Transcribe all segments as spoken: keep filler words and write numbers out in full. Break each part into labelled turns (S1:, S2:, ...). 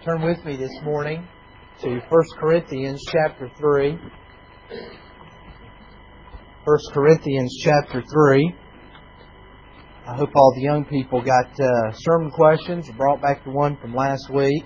S1: Turn with me this morning to First Corinthians chapter three. First Corinthians chapter three. I hope all the young people got uh, sermon questions. I brought back the one from last week.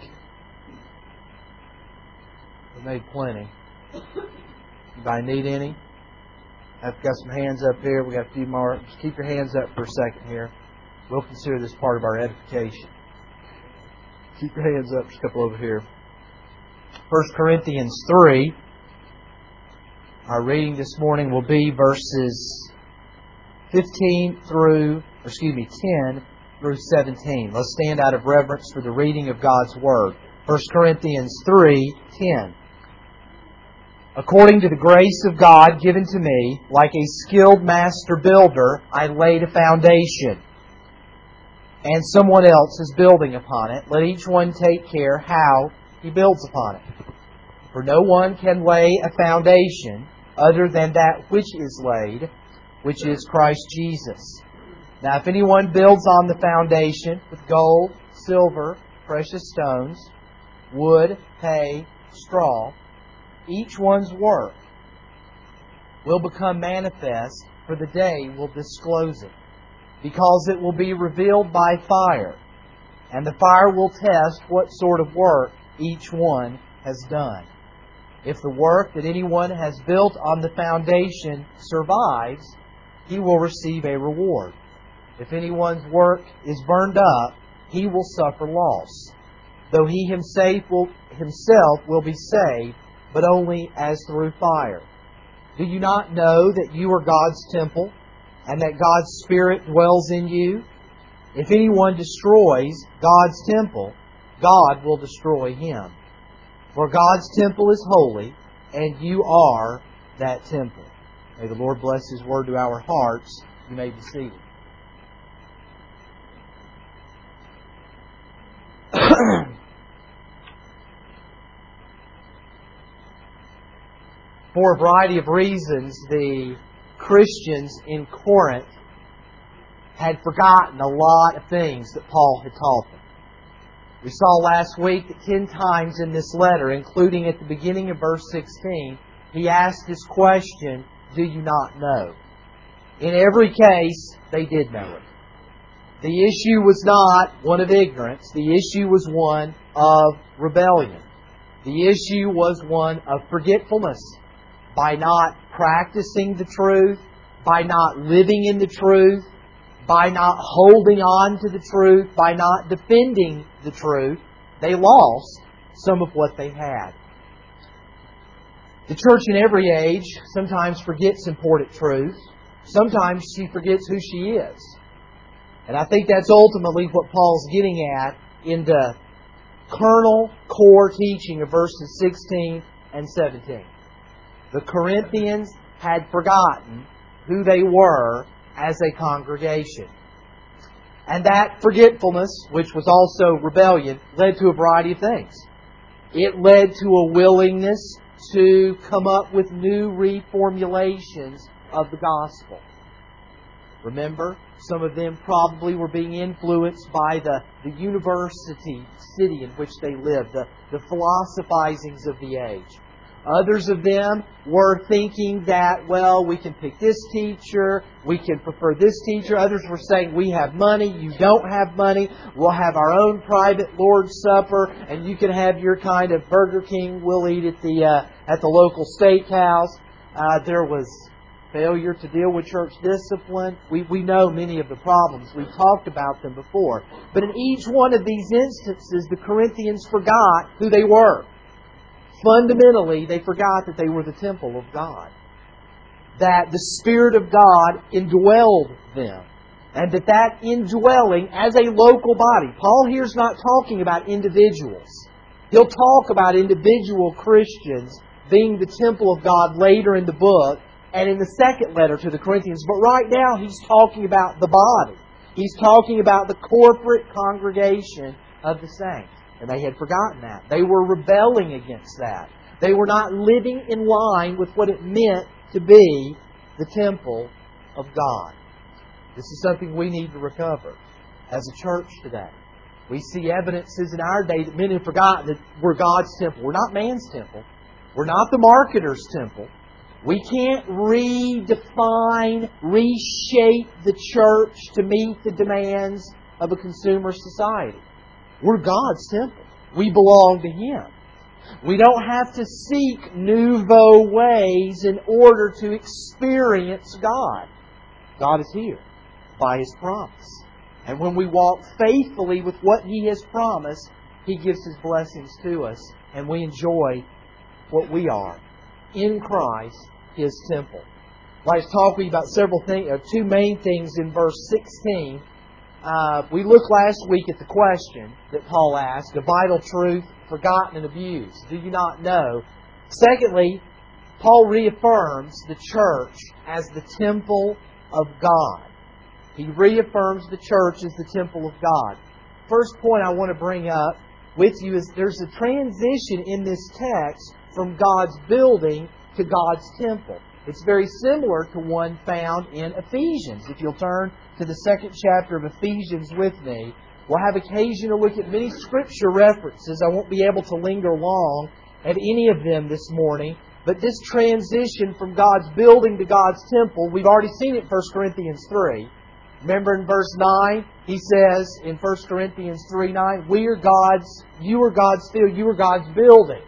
S1: We made plenty. Anybody need any? I've got some hands up here. We got a few more. Just keep your hands up for a second here. We'll consider this part of our edification. Keep your hands up. Just a couple over here. First Corinthians three. Our reading this morning will be verses fifteen through, excuse me, ten through seventeen. Let's stand out of reverence for the reading of God's Word. First Corinthians three ten. According to the grace of God given to me, like a skilled master builder, I laid a foundation, and someone else is building upon it. Let each one take care how he builds upon it. For no one can lay a foundation other than that which is laid, which is Christ Jesus. Now if anyone builds on the foundation with gold, silver, precious stones, wood, hay, straw, each one's work will become manifest, for the day will disclose it, because it will be revealed by fire, and the fire will test what sort of work each one has done. If the work that anyone has built on the foundation survives, he will receive a reward. If anyone's work is burned up, he will suffer loss, though he himself will, himself will be saved, but only as through fire. Do you not know that you are God's temple, and that God's Spirit dwells in you? If anyone destroys God's temple, God will destroy him. For God's temple is holy, and you are that temple. May the Lord bless His Word to our hearts. You may be seated. For a variety of reasons, the Christians in Corinth had forgotten a lot of things that Paul had taught them. We saw last week that ten times in this letter, including at the beginning of verse sixteen, he asked this question, do you not know? In every case, they did know it. The issue was not one of ignorance. The issue was one of rebellion. The issue was one of forgetfulness. By not practicing the truth, by not living in the truth, by not holding on to the truth, by not defending the truth, they lost some of what they had. The church in every age sometimes forgets important truths. Sometimes she forgets who she is. And I think that's ultimately what Paul's getting at in the kernel core teaching of verses sixteen and seventeen. The Corinthians had forgotten who they were as a congregation. And that forgetfulness, which was also rebellion, led to a variety of things. It led to a willingness to come up with new reformulations of the gospel. Remember, some of them probably were being influenced by the, the university city in which they lived, the, the philosophizings of the age. Others of them were thinking that, well, we can pick this teacher, we can prefer this teacher. Others were saying, we have money, you don't have money, we'll have our own private Lord's Supper, and you can have your kind of Burger King we'll eat at the uh, at the local steakhouse. Uh, there was failure to deal with church discipline. We, we know many of the problems. We've talked about them before. But in each one of these instances, the Corinthians forgot who they were. Fundamentally, they forgot that they were the temple of God. That the Spirit of God indwelled them. And that that indwelling as a local body. Paul here's not talking about individuals. He'll talk about individual Christians being the temple of God later in the book and in the second letter to the Corinthians. But right now, he's talking about the body. He's talking about the corporate congregation of the saints. And they had forgotten that. They were rebelling against that. They were not living in line with what it meant to be the temple of God. This is something we need to recover as a church today. We see evidences in our day that men have forgotten that we're God's temple. We're not man's temple. We're not the marketer's temple. We can't redefine, reshape the church to meet the demands of a consumer society. We're God's temple. We belong to Him. We don't have to seek nouveau ways in order to experience God. God is here by His promise. And when we walk faithfully with what He has promised, He gives His blessings to us, and we enjoy what we are in Christ, His temple. Well, I was talking about several things, uh, two main things in verse sixteen. Uh, we looked last week at the question that Paul asked, a vital truth forgotten and abused. Do you not know? Secondly, Paul reaffirms the church as the temple of God. He reaffirms the church as the temple of God. First point I want to bring up with you is there's a transition in this text from God's building to God's temple. It's very similar to one found in Ephesians. If you'll turn to the second chapter of Ephesians with me, we'll have occasion to look at many Scripture references. I won't be able to linger long at any of them this morning. But this transition from God's building to God's temple, we've already seen it in First Corinthians three. Remember in verse nine, he says in First Corinthians three nine, we are God's, you are God's field, you are God's building.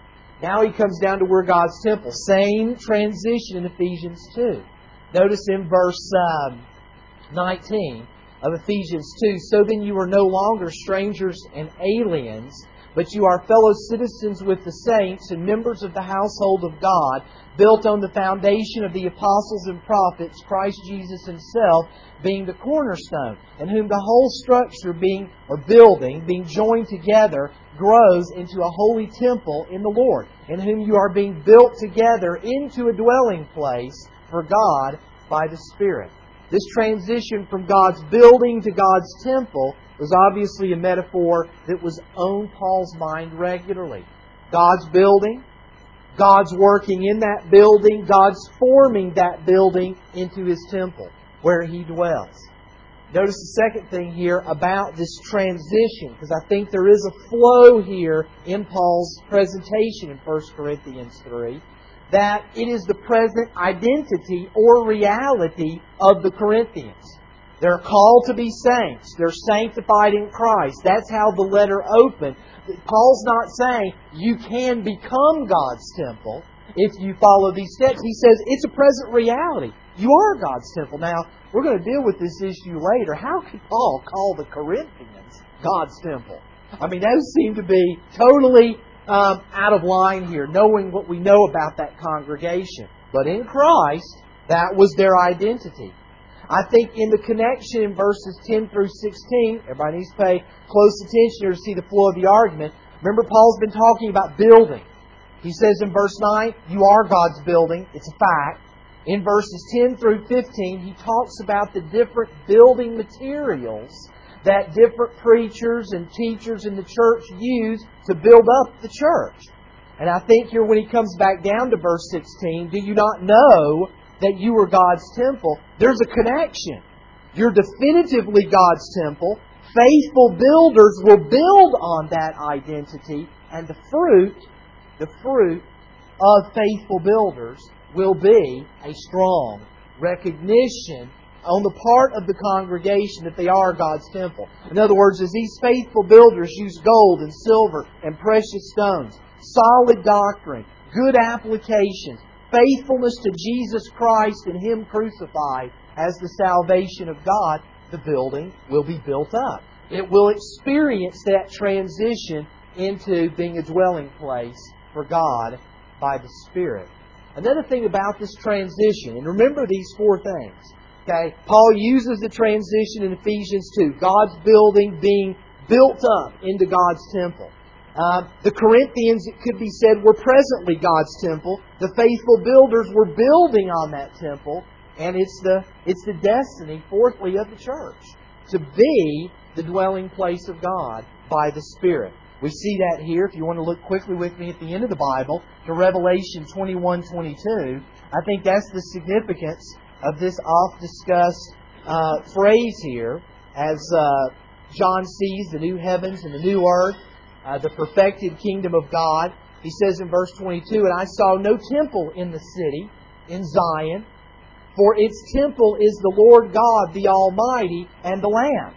S1: Now he comes down to we're God's temple. Same transition in Ephesians two. Notice in verse um, nineteen of Ephesians two, so then you are no longer strangers and aliens, but you are fellow citizens with the saints and members of the household of God, built on the foundation of the apostles and prophets, Christ Jesus Himself being the cornerstone, in whom the whole structure being or building, being joined together, grows into a holy temple in the Lord, in whom you are being built together into a dwelling place for God by the Spirit. This transition from God's building to God's temple was obviously a metaphor that was on Paul's mind regularly. God's building, God's working in that building, God's forming that building into His temple, where He dwells. Notice the second thing here about this transition, because I think there is a flow here in Paul's presentation in First Corinthians three, that it is the present identity or reality of the Corinthians. They're called to be saints. They're sanctified in Christ. That's how the letter opened. Paul's not saying you can become God's temple if you follow these steps. He says it's a present reality. You are God's temple. Now, we're going to deal with this issue later. How could Paul call the Corinthians God's temple? I mean, those seem to be totally um, out of line here, knowing what we know about that congregation. But in Christ, that was their identity. I think in the connection in verses ten through sixteen, everybody needs to pay close attention here to see the flow of the argument. Remember, Paul's been talking about building. He says in verse nine, you are God's building. It's a fact. In verses ten through fifteen, he talks about the different building materials that different preachers and teachers in the church use to build up the church. And I think here when he comes back down to verse sixteen, do you not know that you are God's temple? There's a connection. You're definitively God's temple. Faithful builders will build on that identity, and the fruit, the fruit of faithful builders will be a strong recognition on the part of the congregation that they are God's temple. In other words, as these faithful builders use gold and silver and precious stones, solid doctrine, good applications, faithfulness to Jesus Christ and Him crucified as the salvation of God, the building will be built up. It will experience that transition into being a dwelling place for God by the Spirit. Another thing about this transition, and remember these four things. Okay, Paul uses the transition in Ephesians two, God's building being built up into God's temple. Uh, the Corinthians, it could be said, were presently God's temple. The faithful builders were building on that temple. And it's the it's the destiny, fourthly, of the church, to be the dwelling place of God by the Spirit. We see that here, if you want to look quickly with me at the end of the Bible, to Revelation twenty-one twenty-two. I think that's the significance of this oft-discussed uh, phrase here, as uh, John sees the new heavens and the new earth, uh, the perfected kingdom of God. He says in verse twenty-two, "And I saw no temple in the city, in Zion, for its temple is the Lord God, the Almighty, and the Lamb."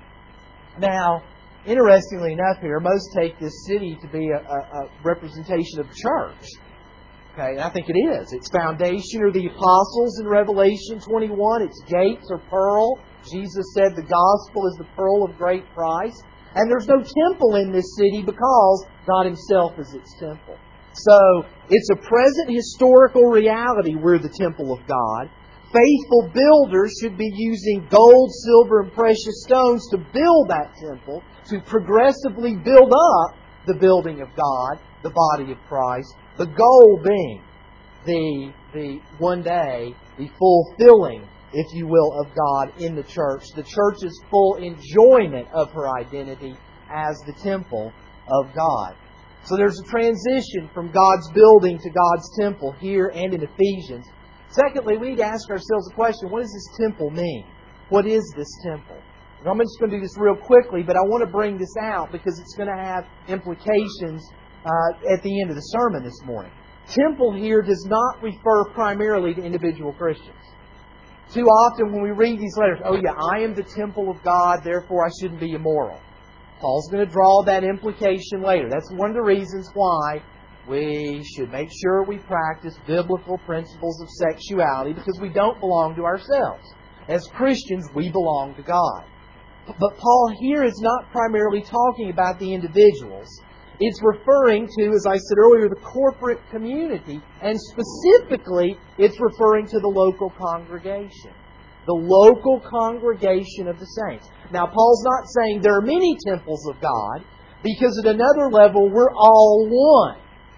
S1: Now, interestingly enough here, most take this city to be a, a, a representation of the church. Okay, and I think it is. Its foundation are the apostles in Revelation twenty-one. Its gates are pearl. Jesus said the gospel is the pearl of great price. And there's no temple in this city because God Himself is its temple. So, it's a present historical reality. We're the temple of God. Faithful builders should be using gold, silver, and precious stones to build that temple, to progressively build up the building of God, the body of Christ, the goal being the, the one day, the fulfilling, if you will, of God in the church. The church's full enjoyment of her identity as the temple of God. So there's a transition from God's building to God's temple here and in Ephesians. Secondly, we need to ask ourselves the question, what does this temple mean? What is this temple? And I'm just going to do this real quickly, but I want to bring this out because it's going to have implications uh, at the end of the sermon this morning. Temple here does not refer primarily to individual Christians. Too often when we read these letters, oh yeah, I am the temple of God, therefore I shouldn't be immoral. Paul's going to draw that implication later. That's one of the reasons why we should make sure we practice biblical principles of sexuality, because we don't belong to ourselves. As Christians, we belong to God. But Paul here is not primarily talking about the individuals. It's referring to, as I said earlier, the corporate community. And specifically, it's referring to the local congregation. The local congregation of the saints. Now, Paul's not saying there are many temples of God, because at another level, we're all one.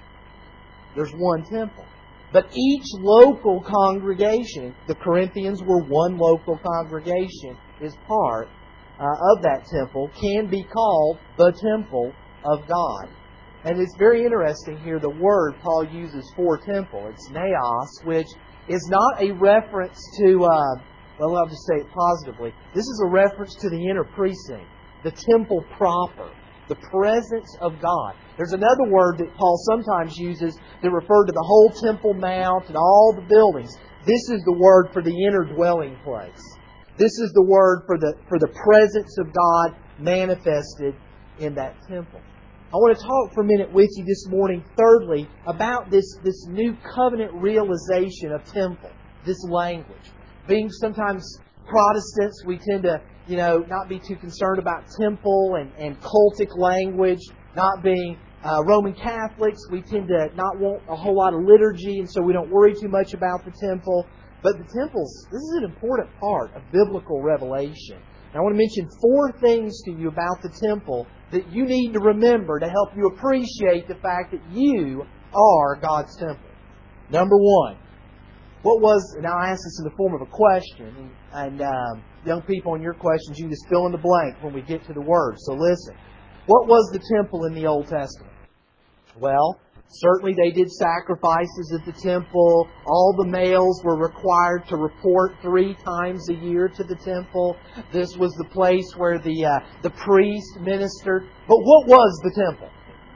S1: There's one temple. But each local congregation, the Corinthians were one local congregation, is part uh, of that temple, can be called the temple of God. And it's very interesting here, the word Paul uses for temple. It's naos, which is not a reference to, uh, well, I'll just say it positively. This is a reference to the inner precinct, the temple proper, the presence of God. There's another word that Paul sometimes uses that referred to the whole Temple Mount and all the buildings. This is the word for the inner dwelling place. This is the word for the for the presence of God manifested in that temple. I want to talk for a minute with you this morning, thirdly, about this, this new covenant realization of temple, this language. Being sometimes Protestants, we tend to, you know, not be too concerned about temple and, and cultic language. Not being uh, Roman Catholics, we tend to not want a whole lot of liturgy, and so we don't worry too much about the temple. But the temples, this is an important part of biblical revelation. And I want to mention four things to you about the temple that you need to remember to help you appreciate the fact that you are God's temple. Number one, what was, now I ask this in the form of a question, and, and um, young people, in your questions, you just fill in the blank when we get to the Word. So listen. What was the temple in the Old Testament? Well, certainly they did sacrifices at the temple. All the males were required to report three times a year to the temple. This was the place where the uh, the priest ministered. But what was the temple?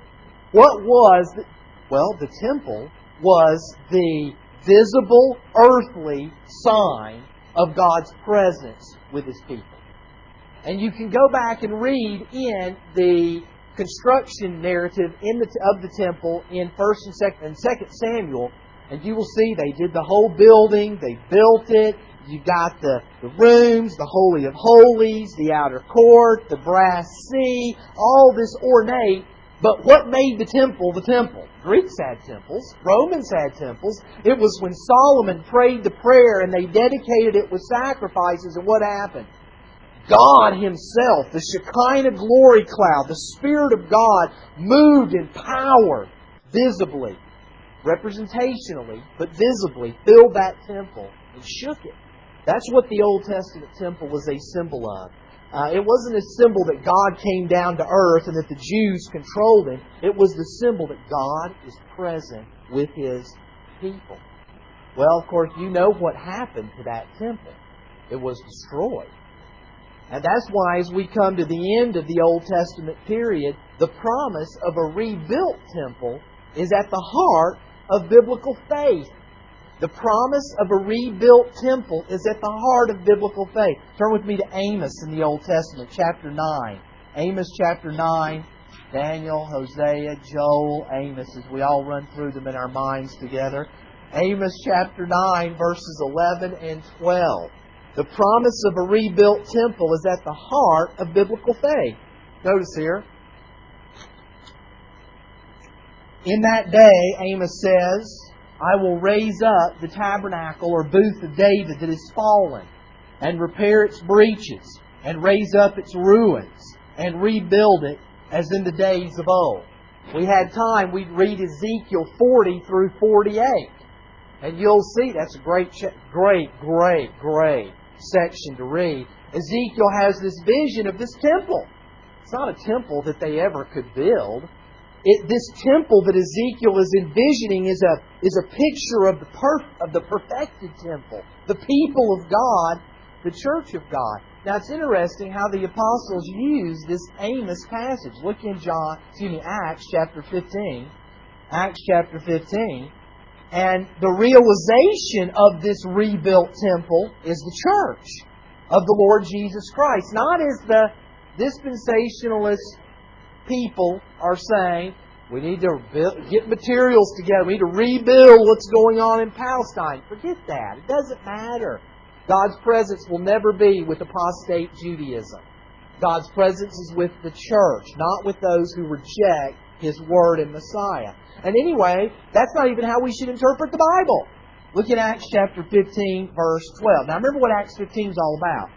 S1: What was the, well, the temple was the visible earthly sign of God's presence with His people. And you can go back and read in the construction narrative in the, of the temple in First and Second and Second Samuel, and you will see they did the whole building. They built it. You got the, the rooms, the Holy of Holies, the outer court, the brass sea, all this ornate. But what made the temple the temple? Greeks had temples. Romans had temples. It was when Solomon prayed the prayer and they dedicated it with sacrifices, and what happened? God Himself, the Shekinah glory cloud, the Spirit of God moved in power, visibly, representationally, but visibly, filled that temple and shook it. That's what the Old Testament temple was a symbol of. Uh, it wasn't a symbol that God came down to earth and that the Jews controlled Him. It was the symbol that God is present with His people. Well, of course, you know what happened to that temple. It was destroyed. And that's why as we come to the end of the Old Testament period, the promise of a rebuilt temple is at the heart of biblical faith. The promise of a rebuilt temple is at the heart of biblical faith. Turn with me to Amos in the Old Testament, chapter nine. Amos chapter nine, Daniel, Hosea, Joel, Amos, as we all run through them in our minds together. Amos chapter nine, verses eleven and twelve. The promise of a rebuilt temple is at the heart of biblical faith. Notice here. In that day, Amos says, I will raise up the tabernacle or booth of David that is fallen, and repair its breaches, and raise up its ruins, and rebuild it as in the days of old. We had time, we'd read Ezekiel forty through forty-eight. And you'll see, that's a great, great, great, great section to read. Ezekiel has this vision of this temple. It's not a temple that they ever could build. It, this temple that Ezekiel is envisioning is a, is a picture of the, perf, of the perfected temple, the people of God, the church of God. Now it's interesting how the apostles use this Amos passage. Look in John, excuse me, Acts chapter fifteen. Acts chapter fifteen. And the realization of this rebuilt temple is the church of the Lord Jesus Christ. Not as the dispensationalist people are saying, we need to build, get materials together. We need to rebuild what's going on in Palestine. Forget that. It doesn't matter. God's presence will never be with apostate Judaism. God's presence is with the church, not with those who reject His Word and Messiah. And anyway, that's not even how we should interpret the Bible. Look at Acts chapter fifteen, verse twelve. Now remember what Acts fifteen is all about.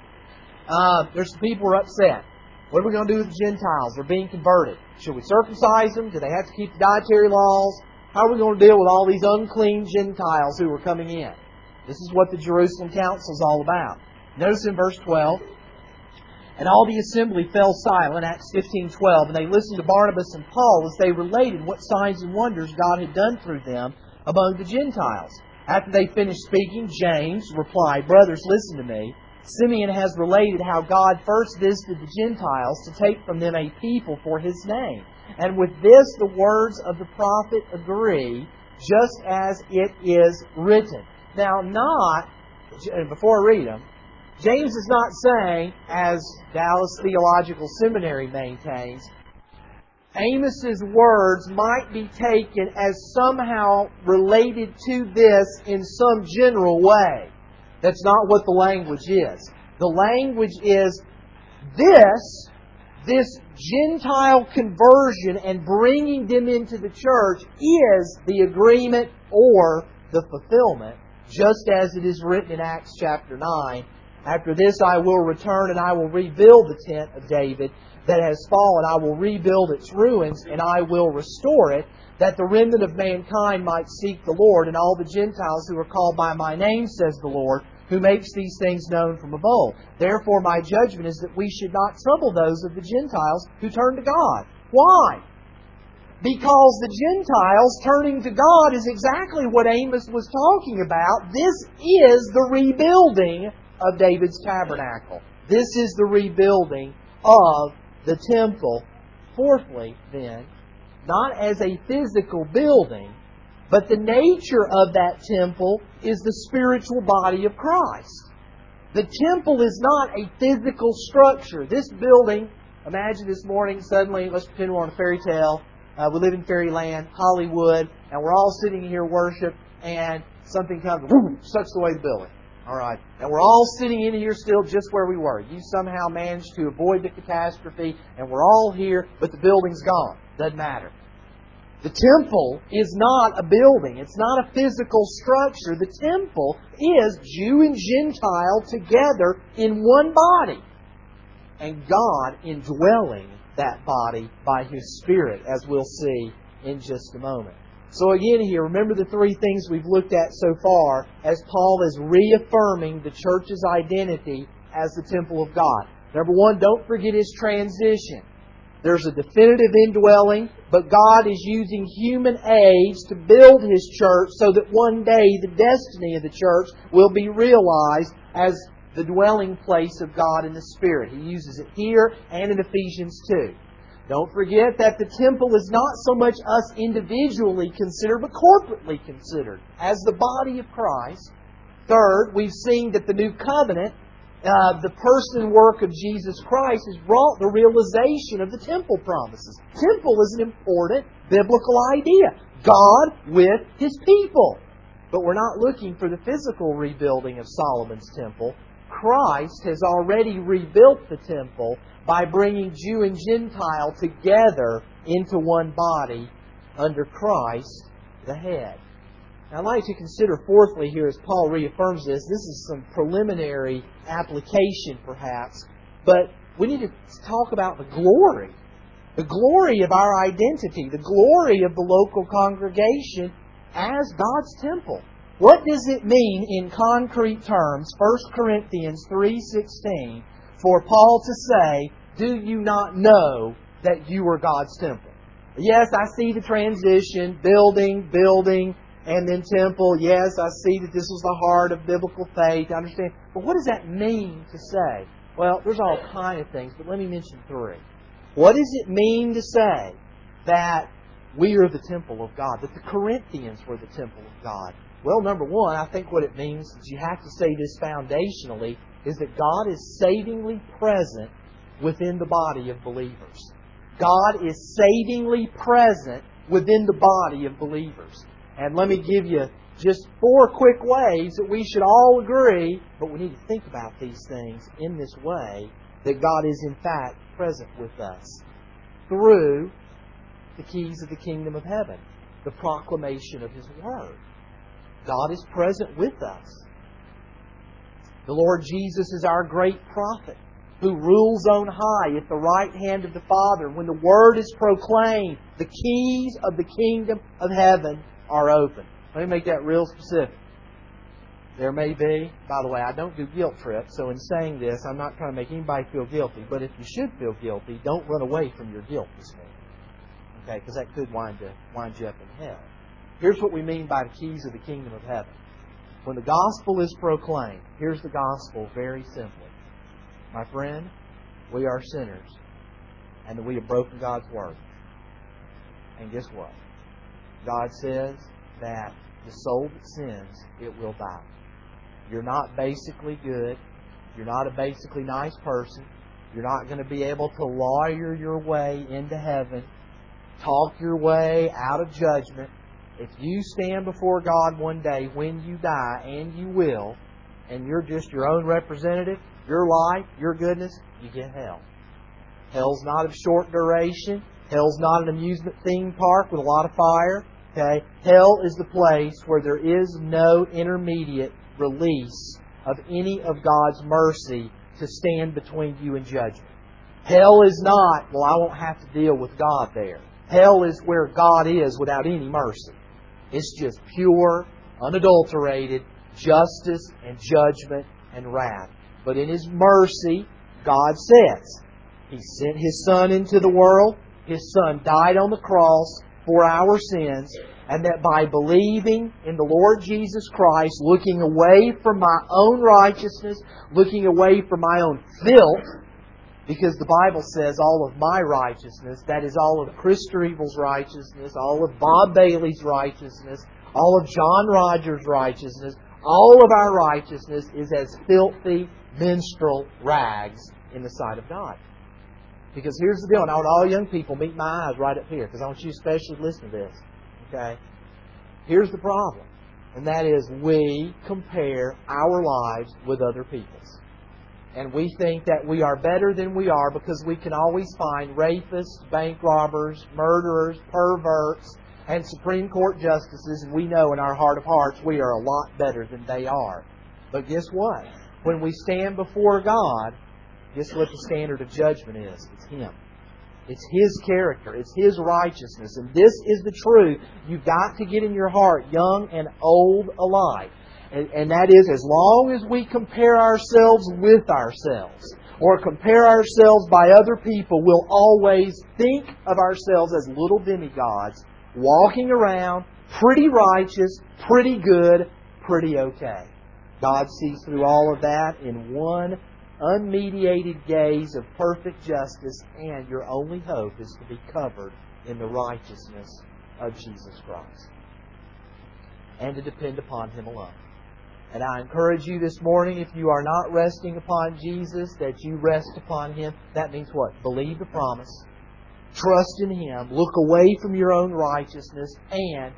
S1: Uh, there's some people who are upset. What are we going to do with the Gentiles? They're being converted. Should we circumcise them? Do they have to keep the dietary laws? How are we going to deal with all these unclean Gentiles who are coming in? This is what the Jerusalem Council is all about. Notice in verse twelve, and all the assembly fell silent, Acts fifteen twelve, and they listened to Barnabas and Paul as they related what signs and wonders God had done through them among the Gentiles. After they finished speaking, James replied, Brothers, listen to me. Simeon has related how God first visited the Gentiles to take from them a people for His name. And with this the words of the prophet agree, just as it is written. Now, not, before I read them, James is not saying, as Dallas Theological Seminary maintains, Amos's words might be taken as somehow related to this in some general way. That's not what the language is. The language is this, this Gentile conversion and bringing them into the church is the agreement or the fulfillment, just as it is written in Acts chapter nine. After this I will return and I will rebuild the tent of David that has fallen. I will rebuild its ruins and I will restore it, that the remnant of mankind might seek the Lord, and all the Gentiles who are called by my name, says the Lord, who makes these things known from of old. Therefore my judgment is that we should not trouble those of the Gentiles who turn to God. Why? Because the Gentiles turning to God is exactly what Amos was talking about. This is the rebuilding of David's tabernacle. This is the rebuilding of the temple. Fourthly, then, not as a physical building, but the nature of that temple is the spiritual body of Christ. The temple is not a physical structure. This building, imagine this morning, suddenly, let's pretend we're on a fairy tale. Uh, we live in fairyland, Hollywood, and we're all sitting here worship, and something comes, whoo, sucks away the building. All right. And we're all sitting in here still just where we were. You somehow managed to avoid the catastrophe, and we're all here, but the building's gone. Doesn't matter. The temple is not a building. It's not a physical structure. The temple is Jew and Gentile together in one body. And God indwelling that body by His Spirit, as we'll see in just a moment. So again here, remember the three things we've looked at so far as Paul is reaffirming the church's identity as the temple of God. Number one, don't forget His transition. There's a definitive indwelling, but God is using human aids to build His church so that one day the destiny of the church will be realized as the dwelling place of God in the Spirit. He uses it here and in Ephesians two. Don't forget that the temple is not so much us individually considered, but corporately considered as the body of Christ. Third, we've seen that the new covenant, uh, the person and work of Jesus Christ, has brought the realization of the temple promises. Temple is an important biblical idea. God with His people. But we're not looking for the physical rebuilding of Solomon's temple. Christ has already rebuilt the temple by bringing Jew and Gentile together into one body under Christ, the head. Now, I'd like to consider fourthly here, as Paul reaffirms this, this is some preliminary application perhaps, but we need to talk about the glory. The glory of our identity, the glory of the local congregation as God's temple. What does it mean in concrete terms, First Corinthians three sixteen, for Paul to say, do you not know that you are God's temple? Yes, I see the transition, building, building, and then temple. Yes, I see that this was the heart of biblical faith. I understand. But what does that mean to say? Well, there's all kinds of things, but let me mention three. What does it mean to say that we are the temple of God, that the Corinthians were the temple of God? Well, number one, I think what it means is you have to say this foundationally, is that God is savingly present within the body of believers. God is savingly present within the body of believers. And let me give you just four quick ways that we should all agree, but we need to think about these things in this way, that God is in fact present with us through the keys of the kingdom of heaven, the proclamation of His Word. God is present with us. The Lord Jesus is our great prophet who rules on high at the right hand of the Father. When the Word is proclaimed, the keys of the kingdom of heaven are open. Let me make that real specific. There may be, by the way, I don't do guilt trips, so in saying this, I'm not trying to make anybody feel guilty, but if you should feel guilty, don't run away from your guilt this morning. Okay, because that could wind, to, wind you up in hell. Here's what we mean by the keys of the kingdom of heaven. When the gospel is proclaimed, here's the gospel very simply. My friend, we are sinners, and that we have broken God's word. And guess what? God says that the soul that sins, it will die. You're not basically good. You're not a basically nice person. You're not going to be able to lawyer your way into heaven, talk your way out of judgment. If you stand before God one day when you die, and you will, and you're just your own representative, your life, your goodness, you get hell. Hell's not of short duration. Hell's not an amusement theme park with a lot of fire. Okay? Hell is the place where there is no intermediate release of any of God's mercy to stand between you and judgment. Hell is not, well, I won't have to deal with God there. Hell is where God is without any mercy. It's just pure, unadulterated justice and judgment and wrath. But in His mercy, God says, He sent His Son into the world. His Son died on the cross for our sins, and that by believing in the Lord Jesus Christ, looking away from my own righteousness, looking away from my own filth, because the Bible says all of my righteousness, that is all of Chris Strevel's righteousness, all of Bob Bailey's righteousness, all of John Rogers' righteousness, all of our righteousness is as filthy, minstrel rags in the sight of God. Because here's the deal, and I want all young people meet my eyes right up here, because I want you especially to listen to this. Okay? Here's the problem, and that is we compare our lives with other people's. And we think that we are better than we are because we can always find rapists, bank robbers, murderers, perverts, and Supreme Court justices, and we know in our heart of hearts we are a lot better than they are. But guess what? When we stand before God, guess what the standard of judgment is? It's Him. It's His character. It's His righteousness. And this is the truth you've got to get in your heart, young and old alike. And, and that is, as long as we compare ourselves with ourselves, or compare ourselves by other people, we'll always think of ourselves as little demigods, walking around, pretty righteous, pretty good, pretty okay. God sees through all of that in one unmediated gaze of perfect justice, and your only hope is to be covered in the righteousness of Jesus Christ and to depend upon Him alone. And I encourage you this morning, if you are not resting upon Jesus, that you rest upon Him. That means what? Believe the promise. Trust in Him. Look away from your own righteousness and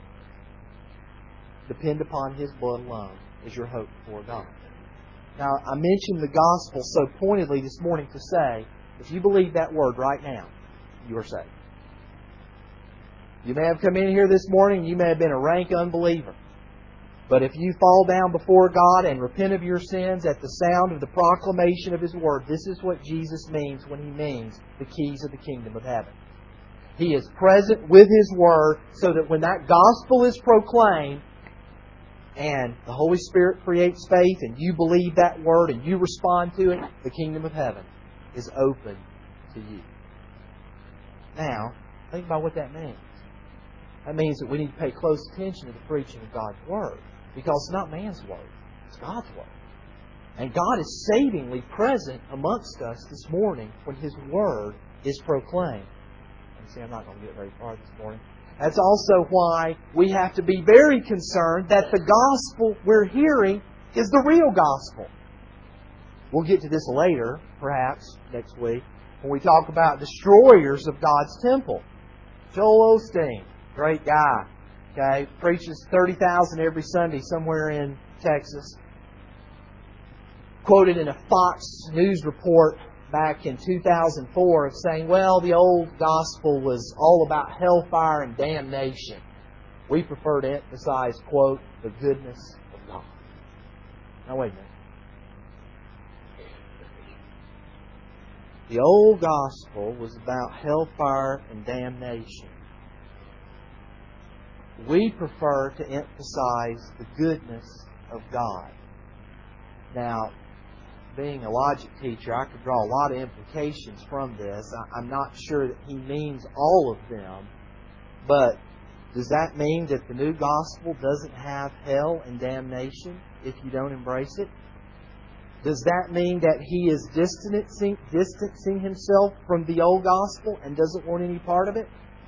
S1: depend upon His blood alone as your hope before God. Now, I mentioned the gospel so pointedly this morning to say, if you believe that word right now, you are saved. You may have come in here this morning, you may have been a rank unbeliever. But if you fall down before God and repent of your sins at the sound of the proclamation of His Word, this is what Jesus means when He means the keys of the kingdom of heaven. He is present with His Word so that when that gospel is proclaimed and the Holy Spirit creates faith and you believe that Word and you respond to it, the kingdom of heaven is open to you. Now, think about what that means. That means that we need to pay close attention to the preaching of God's Word. Because it's not man's Word. It's God's Word. And God is savingly present amongst us this morning when His Word is proclaimed. And see, I'm not going to get very far this morning. That's also why we have to be very concerned that the gospel we're hearing is the real gospel. We'll get to this later, perhaps, next week, when we talk about destroyers of God's temple. Joel Osteen, great guy. Okay, preaches thirty thousand every Sunday somewhere in Texas. Quoted in a Fox News report back in two thousand four of saying, well, the old gospel was all about hellfire and damnation. We prefer to emphasize, quote, the goodness of God. Now wait a minute. The old gospel was about hellfire and damnation. We prefer to emphasize the goodness of God. Now, being a logic teacher, I could draw a lot of implications from this. I'm not sure that he means all of them. But does that mean that the new gospel doesn't have hell and damnation if you don't embrace it? Does that mean that he is distancing, distancing himself from the old gospel and doesn't want any part of it?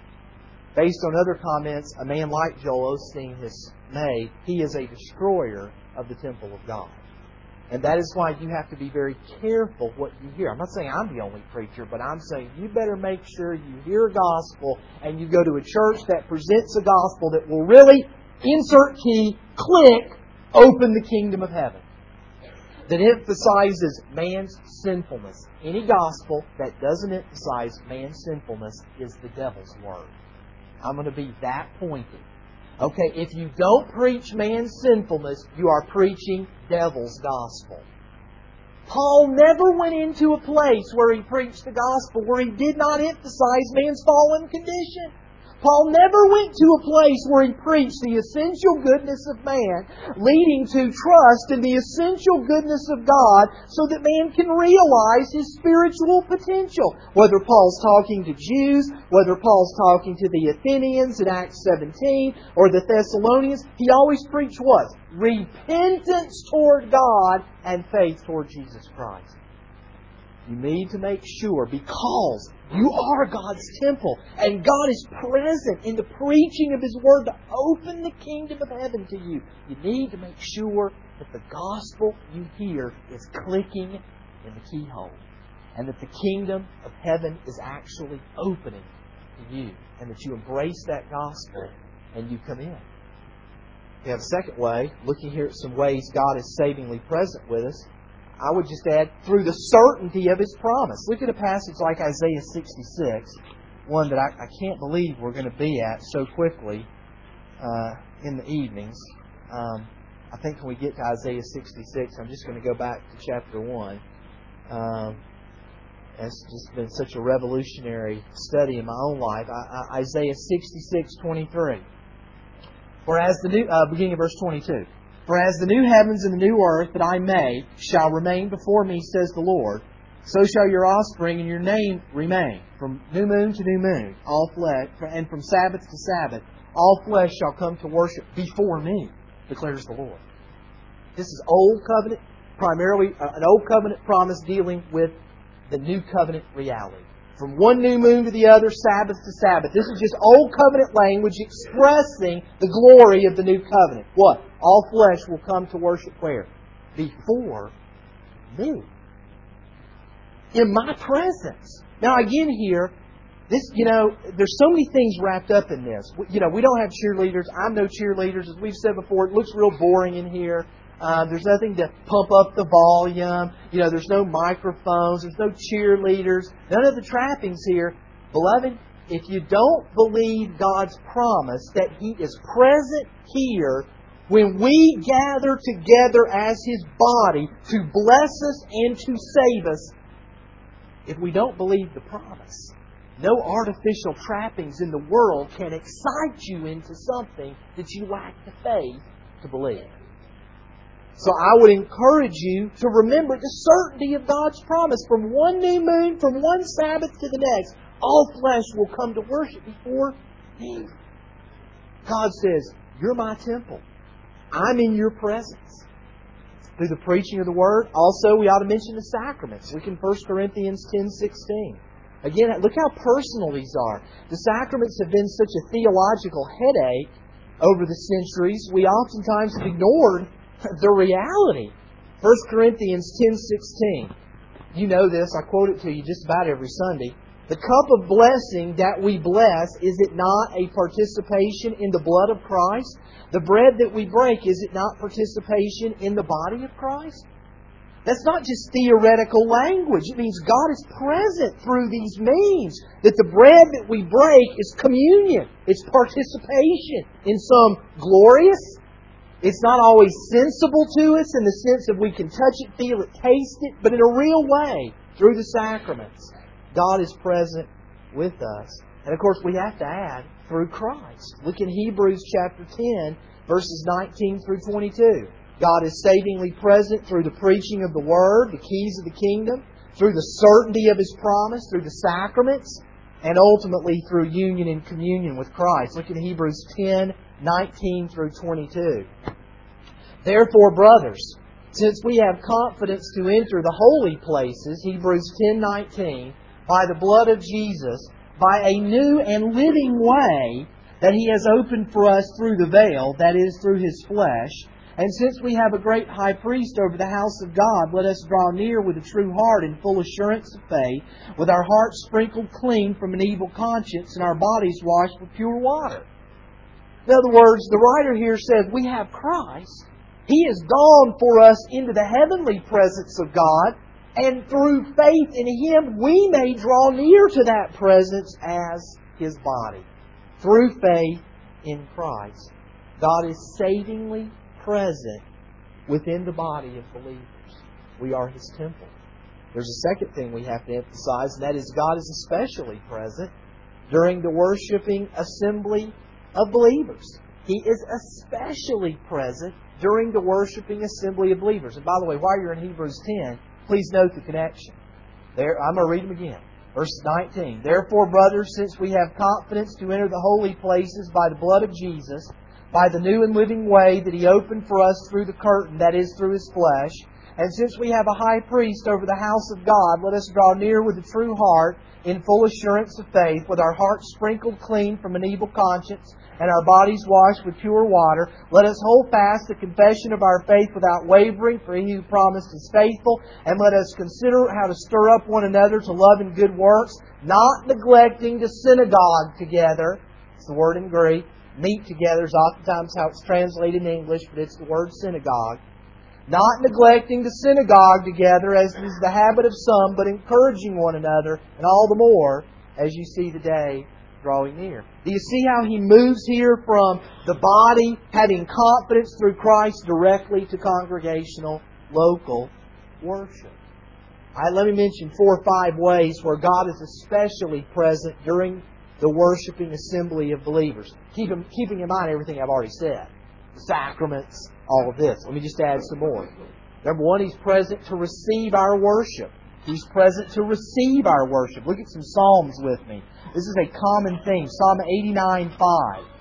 S1: Based on other comments a man like Joel Osteen has made, he is a destroyer of the temple of God. And that is why you have to be very careful what you hear. I'm not saying I'm the only preacher, but I'm saying you better make sure you hear a gospel and you go to a church that presents a gospel that will really, insert key, click, open the kingdom of heaven. That emphasizes man's sinfulness. Any gospel that doesn't emphasize man's sinfulness is the devil's word. I'm going to be that pointed. Okay, if you don't preach man's sinfulness, you are preaching devil's gospel. Paul never went into a place where he preached the gospel where he did not emphasize man's fallen condition. Paul never went to a place where he preached the essential goodness of man, leading to trust in the essential goodness of God so that man can realize his spiritual potential. Whether Paul's talking to Jews, whether Paul's talking to the Athenians in Acts seventeen, or the Thessalonians, he always preached what? Repentance toward God and faith toward Jesus Christ. You need to make sure, because you are God's temple and God is present in the preaching of His Word to open the kingdom of heaven to you. You need to make sure that the gospel you hear is clicking in the keyhole and that the kingdom of heaven is actually opening to you and that you embrace that gospel and you come in. We have a second way, looking here at some ways God is savingly present with us. I would just add, through the certainty of His promise. Look at a passage like Isaiah sixty-six, one that I, I can't believe we're going to be at so quickly uh, in the evenings. Um, I think when we get to Isaiah sixty-six, I'm just going to go back to chapter one. Um, it's just been such a revolutionary study in my own life. I, I, Isaiah sixty-six twenty-three. Whereas the new, uh, beginning of verse twenty-two. For as the new heavens and the new earth that I made shall remain before me, says the Lord, so shall your offspring and your name remain. From new moon to new moon, all flesh, and from Sabbath to Sabbath, all flesh shall come to worship before me, declares the Lord. This is Old Covenant, primarily uh, an Old Covenant promise dealing with the New Covenant reality. From one new moon to the other, Sabbath to Sabbath. This is just Old Covenant language expressing the glory of the New Covenant. What? All flesh will come to worship where? Before me. In my presence. Now again here, this, you know, there's so many things wrapped up in this. You know, we don't have cheerleaders. I'm no cheerleaders. As we've said before, it looks real boring in here. Uh, there's nothing to pump up the volume. You know, there's no microphones. There's no cheerleaders. None of the trappings here. Beloved, if you don't believe God's promise that He is present here when we gather together as His body to bless us and to save us, if we don't believe the promise, no artificial trappings in the world can excite you into something that you lack the faith to believe. So I would encourage you to remember the certainty of God's promise. From one new moon, from one Sabbath to the next, all flesh will come to worship before me. God says, you're my temple. I'm in your presence. Through the preaching of the Word. Also, we ought to mention the sacraments. Look in First Corinthians ten sixteen. Again, look how personal these are. The sacraments have been such a theological headache over the centuries, we oftentimes have ignored the reality. First Corinthians ten sixteen. You know this, I quote it to you just about every Sunday. The cup of blessing that we bless, is it not a participation in the blood of Christ? The bread that we break, is it not participation in the body of Christ? That's not just theoretical language. It means God is present through these means. That the bread that we break is communion. It's participation in some glorious. It's not always sensible to us in the sense that we can touch it, feel it, taste it, but in a real way, through the sacraments, God is present with us. And of course, we have to add, through Christ. Look in Hebrews chapter ten, verses nineteen through twenty-two. God is savingly present through the preaching of the Word, the keys of the kingdom, through the certainty of His promise, through the sacraments, and ultimately through union and communion with Christ. Look in Hebrews ten, nineteen through twenty-two. Therefore, brothers, since we have confidence to enter the holy places, Hebrews ten nineteen, by the blood of Jesus, by a new and living way that He has opened for us through the veil, that is, through His flesh. And since we have a great high priest over the house of God, let us draw near with a true heart and full assurance of faith, with our hearts sprinkled clean from an evil conscience and our bodies washed with pure water. In other words, the writer here says we have Christ. He has gone for us into the heavenly presence of God, and through faith in Him, we may draw near to that presence as His body. Through faith in Christ, God is savingly present within the body of believers. We are His temple. There's a second thing we have to emphasize, and that is God is especially present during the worshiping assembly of believers. He is especially present during the worshiping assembly of believers. And by the way, while you're in Hebrews ten, please note the connection. There, I'm going to read them again. Verse nineteen. Therefore, brothers, since we have confidence to enter the holy places by the blood of Jesus, by the new and living way that He opened for us through the curtain, that is, through His flesh, and since we have a high priest over the house of God, let us draw near with a true heart, in full assurance of faith, with our hearts sprinkled clean from an evil conscience, and our bodies washed with pure water. Let us hold fast the confession of our faith without wavering, for He who promised is faithful. And let us consider how to stir up one another to love and good works, not neglecting to synagogue together. It's the word in Greek. Meet together is oftentimes how it's translated in English, but it's the word synagogue. Not neglecting the synagogue together, as is the habit of some, but encouraging one another, and all the more as you see the day drawing near. Do you see how he moves here from the body having confidence through Christ directly to congregational, local worship? All right, let me mention four or five ways where God is especially present during the worshiping assembly of believers. Keep, keeping in mind everything I've already said. The sacraments, all of this. Let me just add some more. Number one, He's present to receive our worship. He's present to receive our worship. Look at some Psalms with me. This is a common theme. Psalm eighty-nine five.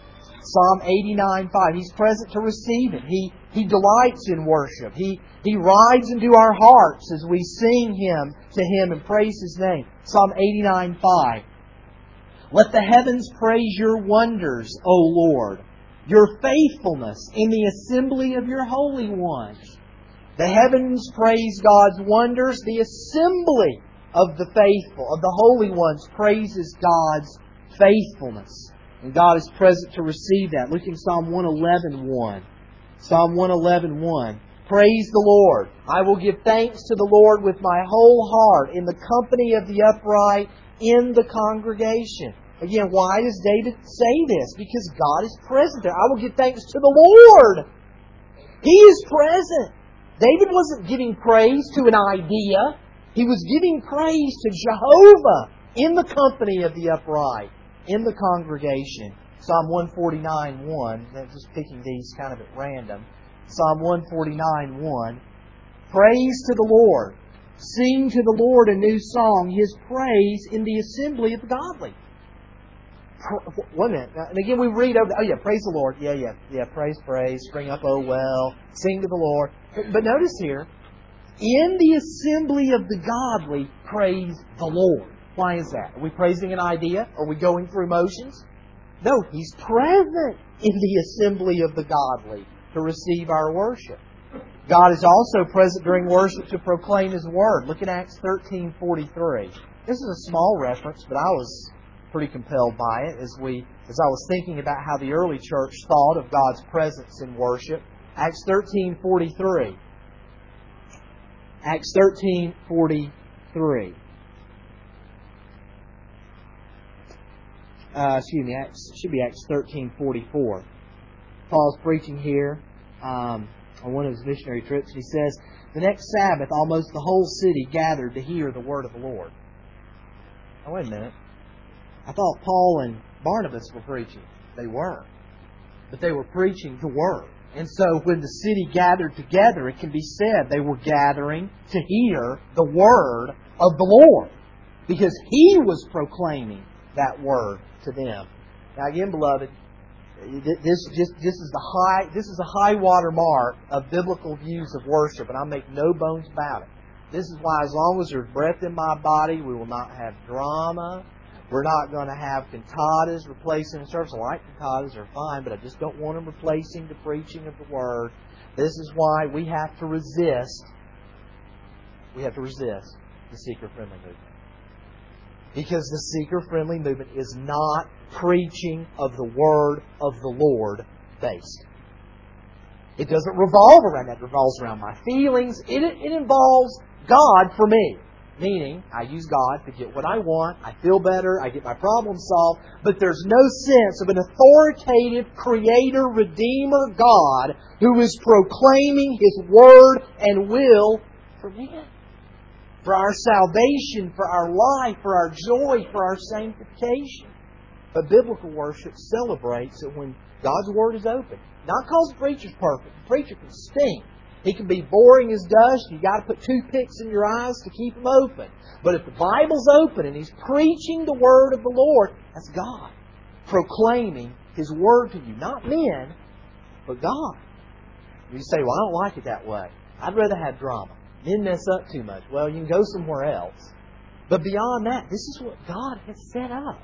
S1: Psalm eighty-nine five. He's present to receive it. He, he delights in worship. He, he rides into our hearts as we sing Him to Him and praise His name. Psalm eighty-nine five. Let the heavens praise Your wonders, O Lord, Your faithfulness in the assembly of Your holy ones. The heavens praise God's wonders. The assembly of the faithful, of the holy ones, praises God's faithfulness. And God is present to receive that. Look in Psalm one eleven one. Psalm one eleven one. Praise the Lord. I will give thanks to the Lord with my whole heart in the company of the upright in the congregation. Again, why does David say this? Because God is present there. I will give thanks to the Lord. He is present. David wasn't giving praise to an idea. He was giving praise to Jehovah in the company of the upright, in the congregation. Psalm one forty-nine one. I'm just picking these kind of at random. Psalm one forty-nine one. Praise to the Lord. Sing to the Lord a new song, His praise in the assembly of the godly. Wait a minute. And again, we read over. Oh yeah, praise the Lord. Yeah, yeah, yeah. Praise, praise. Spring up, oh well. Sing to the Lord. But, but notice here, in the assembly of the godly, praise the Lord. Why is that? Are we praising an idea? Are we going through motions? No, He's present in the assembly of the godly to receive our worship. God is also present during worship to proclaim His Word. Look at Acts thirteen forty-three. This is a small reference, but I was pretty compelled by it as we, as I was thinking about how the early church thought of God's presence in worship. Acts thirteen forty-three. Acts thirteen forty-three. Uh, excuse me, Acts, should be Acts thirteen forty-four. Paul's preaching here um, on one of his missionary trips, and he says, the next Sabbath, almost the whole city gathered to hear the word of the Lord. Oh, wait a minute. I thought Paul and Barnabas were preaching. They weren't. But they were preaching the Word. And so when the city gathered together, it can be said they were gathering to hear the Word of the Lord. Because He was proclaiming that Word to them. Now again, beloved, this just this is the high this is the high water mark of biblical views of worship, and I make no bones about it. This is why, as long as there's breath in my body, we will not have drama. We're not going to have cantatas replacing the service. I like cantatas, they're fine, but I just don't want them replacing the preaching of the Word. This is why we have to resist, we have to resist the seeker-friendly movement. Because the seeker-friendly movement is not preaching of the Word of the Lord based. It doesn't revolve around that. It revolves around my feelings. It, it involves God for me. Meaning, I use God to get what I want, I feel better, I get my problem solved, but there's no sense of an authoritative Creator, Redeemer God who is proclaiming His Word and will for men. For our salvation, for our life, for our joy, for our sanctification. But biblical worship celebrates it when God's Word is open. Not because the preacher's perfect. The preacher can stink. He can be boring as dust. You've got to put toothpicks in your eyes to keep them open. But if the Bible's open and He's preaching the Word of the Lord, that's God proclaiming His Word to you. Not men, but God. You say, well, I don't like it that way. I'd rather have drama. Men mess up too much. Well, you can go somewhere else. But beyond that, this is what God has set up.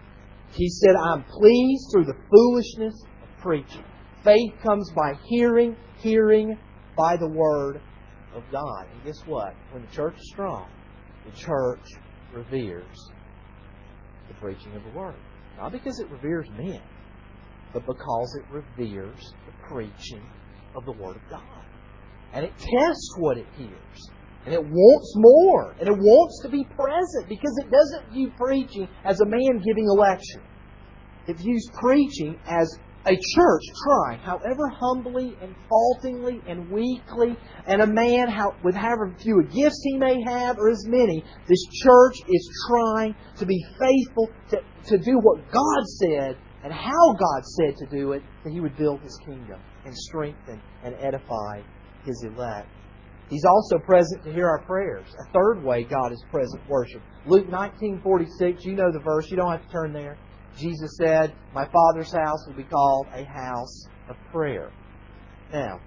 S1: He said, I'm pleased through the foolishness of preaching. Faith comes by hearing, hearing by the Word of God. And guess what? When the church is strong, the church reveres the preaching of the Word. Not because it reveres men, but because it reveres the preaching of the Word of God. And it tests what it hears. And it wants more. And it wants to be present because it doesn't view preaching as a man giving a lecture. It views preaching as a church trying, however humbly and faultingly and weakly, and a man how, with however few gifts he may have or as many, this church is trying to be faithful to, to do what God said and how God said to do it, that He would build His kingdom and strengthen and edify His elect. He's also present to hear our prayers. A third way God is present, worship. Luke nineteen forty-six, you know the verse, you don't have to turn there. Jesus said, my Father's house will be called a house of prayer. Now,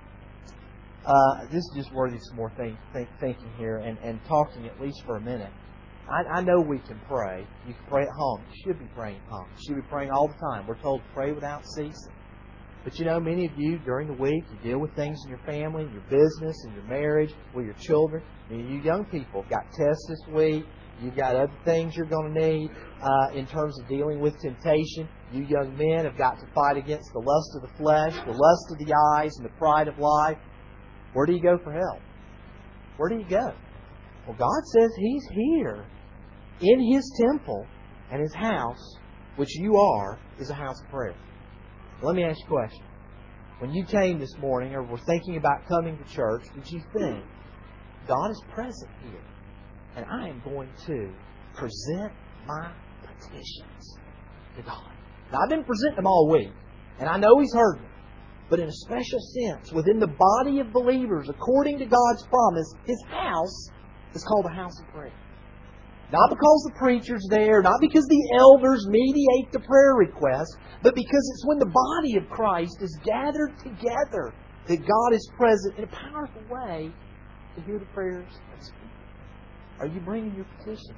S1: uh, this is just worthy of some more think, think, thinking here and, and talking at least for a minute. I, I know we can pray. You can pray at home. You should be praying at home. You should be praying all the time. We're told to pray without ceasing. But you know, many of you, during the week, you deal with things in your family, your business, and your marriage, with your children. Many of you young people have got tests this week. You've got other things you're going to need uh, in terms of dealing with temptation. You young men have got to fight against the lust of the flesh, the lust of the eyes, and the pride of life. Where do you go for help? Where do you go? Well, God says He's here in His temple, and His house, which you are, is a house of prayer. Let me ask you a question. When you came this morning or were thinking about coming to church, did you think, God is present here, and I am going to present my petitions to God? Now, I've been presenting them all week, and I know He's heard me. But in a special sense, within the body of believers, according to God's promise, His house is called a house of prayer. Not because the preacher's there, not because the elders mediate the prayer request, but because it's when the body of Christ is gathered together that God is present in a powerful way to hear the prayers of His people. Are you bringing your petitions?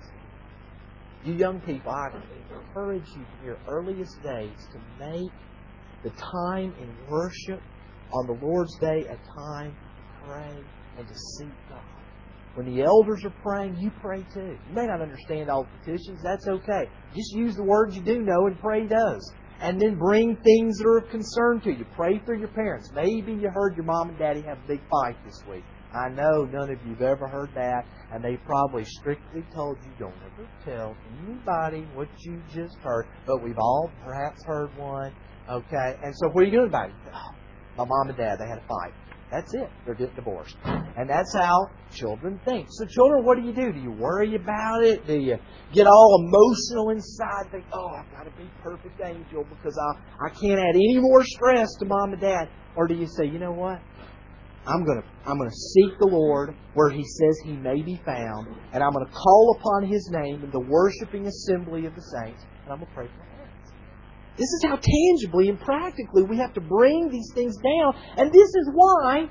S1: You young people, I encourage you from your earliest days to make the time in worship on the Lord's Day a time to pray and to seek God. When the elders are praying, you pray too. You may not understand all the petitions. That's okay. Just use the words you do know and pray those. And then bring things that are of concern to you. Pray for your parents. Maybe you heard your mom and daddy have a big fight this week. I know none of you have ever heard that, and they probably strictly told you don't ever tell anybody what you just heard. But we've all perhaps heard one. Okay? And so what are you doing about it? Oh, my mom and dad, they had a fight. That's it. They're getting divorced. And that's how children think. So children, what do you do? Do you worry about it? Do you get all emotional inside? Think, oh, I've got to be perfect angel because I, I can't add any more stress to mom and dad. Or do you say, you know what? I'm going to I'm going to seek the Lord where He says He may be found, and I'm going to call upon His name in the worshiping assembly of the saints, and I'm going to pray for my parents. This is how tangibly and practically we have to bring these things down. And this is why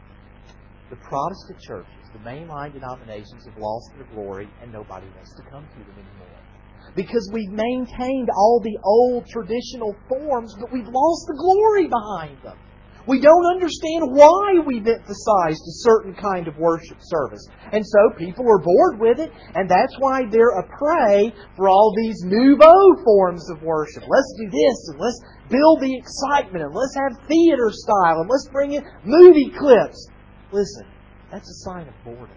S1: the Protestant churches, the mainline denominations, have lost their glory and nobody wants to come to them anymore. Because we've maintained all the old traditional forms, but we've lost the glory behind them. We don't understand why we've emphasized a certain kind of worship service. And so people are bored with it, and that's why they're a prey for all these nouveau forms of worship. Let's do this, and let's build the excitement, and let's have theater style, and let's bring in movie clips. Listen, that's a sign of boredom.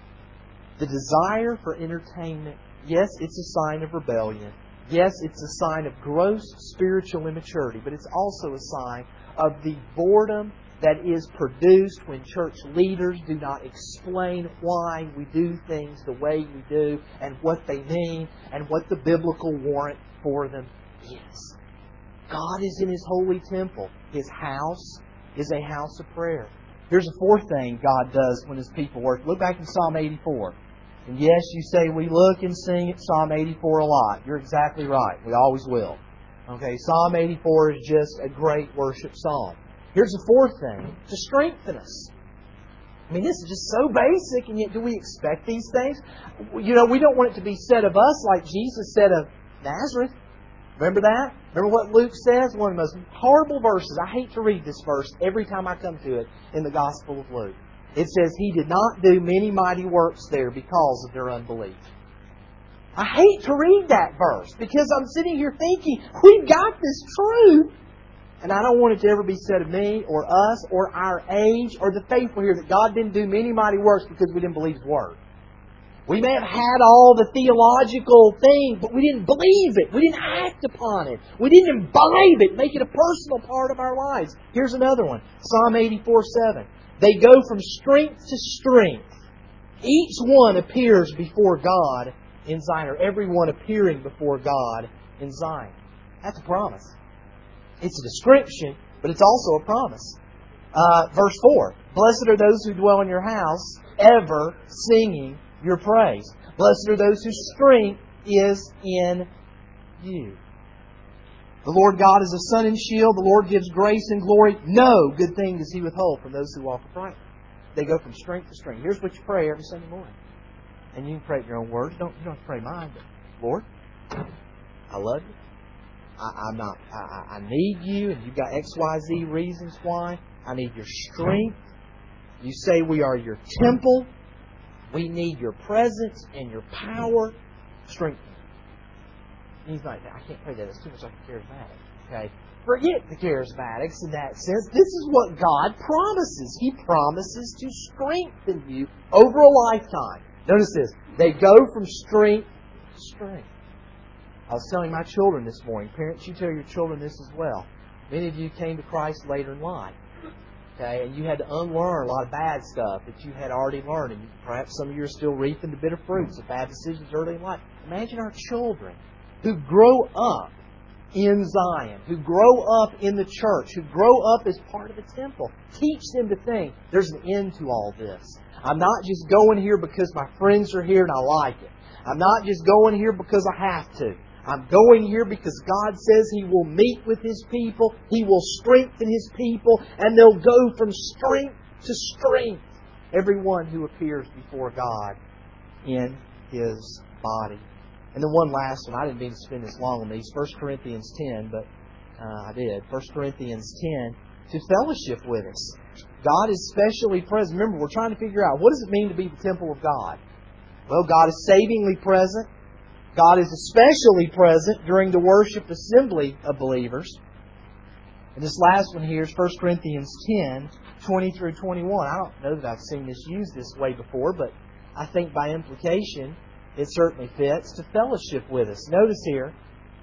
S1: The desire for entertainment, yes, it's a sign of rebellion. Yes, it's a sign of gross spiritual immaturity, but it's also a sign of the boredom that is produced when church leaders do not explain why we do things the way we do and what they mean and what the biblical warrant for them is. God is in His holy temple. His house is a house of prayer. Here's a fourth thing God does when His people work. Look back in Psalm eighty-four. And yes, you say we look and sing at Psalm eighty-four a lot. You're exactly right. We always will. Okay, Psalm eighty-four is just a great worship psalm. Here's the fourth thing, to strengthen us. I mean, this is just so basic, and yet do we expect these things? You know, we don't want it to be said of us like Jesus said of Nazareth. Remember that? Remember what Luke says? One of the most horrible verses. I hate to read this verse every time I come to it in the Gospel of Luke. It says, He did not do many mighty works there because of their unbelief. I hate to read that verse because I'm sitting here thinking, we've got this truth, and I don't want it to ever be said of me or us or our age or the faithful here that God didn't do many mighty works because we didn't believe His Word. We may have had all the theological things, but we didn't believe it. We didn't act upon it. We didn't imbibe it, make it a personal part of our lives. Here's another one, Psalm eighty-four seven. They go from strength to strength. Each one appears before God in Zion, or everyone appearing before God in Zion. That's a promise. It's a description, but it's also a promise. Uh, verse four. Blessed are those who dwell in your house, ever singing your praise. Blessed are those whose strength is in you. The Lord God is a sun and shield. The Lord gives grace and glory. No good thing does He withhold from those who walk uprightly. They go from strength to strength. Here's what you pray every Sunday morning. And you can pray it in your own words. Don't, you don't have to pray mine. But, Lord, I love you. I, I'm not. I, I need you, and you've got X, Y, Z reasons why. I need your strength. You say we are your temple. We need your presence and your power. Strengthen. He's like, I can't pray that. It's too much like a charismatic. Okay? Forget the charismatics in that sense. This is what God promises. He promises to strengthen you over a lifetime. Notice this. They go from strength to strength. I was telling my children this morning. Parents, you tell your children this as well. Many of you came to Christ later in life. Okay? And you had to unlearn a lot of bad stuff that you had already learned. And perhaps some of you are still reaping the bitter fruits of bad decisions early in life. Imagine our children who grow up in Zion, who grow up in the church, who grow up as part of the temple. Teach them to think there's an end to all this. I'm not just going here because my friends are here and I like it. I'm not just going here because I have to. I'm going here because God says He will meet with His people, He will strengthen His people, and they'll go from strength to strength. Everyone who appears before God in His body. And then one last one. I didn't mean to spend this long on these. First Corinthians ten, but uh, I did. First Corinthians ten, to fellowship with us. God is specially present. Remember, we're trying to figure out, what does it mean to be the temple of God? Well, God is savingly present. God is especially present during the worship assembly of believers. And this last one here is First Corinthians ten, twenty through twenty-one. I don't know that I've seen this used this way before, but I think by implication, it certainly fits to fellowship with us. Notice here,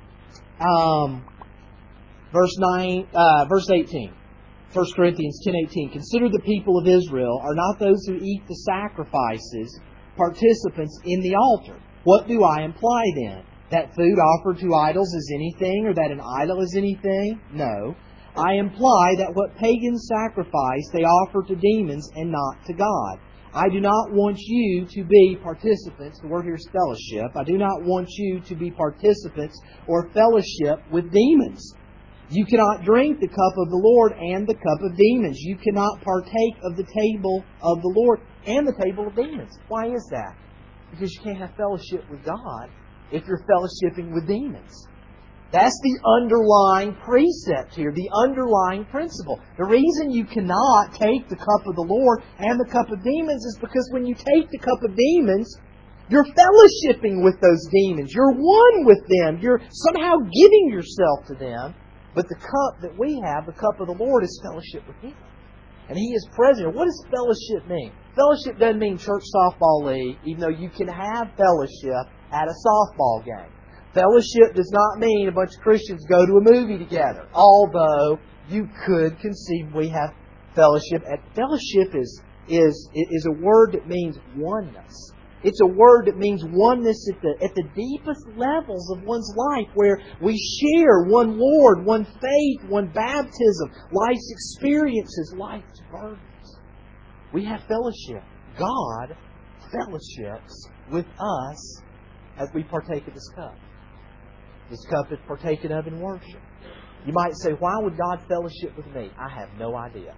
S1: um, verse nine, uh, verse eighteen. First Corinthians ten eighteen. Consider the people of Israel are not those who eat the sacrifices, participants in the altar. What do I imply then? That food offered to idols is anything, or that an idol is anything? No. I imply that what pagans sacrifice they offer to demons and not to God. I do not want you to be participants. The word here is fellowship. I do not want you to be participants or fellowship with demons. You cannot drink the cup of the Lord and the cup of demons. You cannot partake of the table of the Lord and the table of demons. Why is that? Because you can't have fellowship with God if you're fellowshipping with demons. That's the underlying precept here, the underlying principle. The reason you cannot take the cup of the Lord and the cup of demons is because when you take the cup of demons, you're fellowshipping with those demons. You're one with them. You're somehow giving yourself to them. But the cup that we have, the cup of the Lord, is fellowship with Him. And He is present. What does fellowship mean? Fellowship doesn't mean church softball league, even though you can have fellowship at a softball game. Fellowship does not mean a bunch of Christians go to a movie together. Although you could conceivably have fellowship. At fellowship is, is, is a word that means oneness. It's a word that means oneness at the, at the deepest levels of one's life, where we share one Lord, one faith, one baptism, life's experiences, life's burdens. We have fellowship. God fellowships with us as we partake of this cup. This cup is partaken of in worship. You might say, why would God fellowship with me? I have no idea.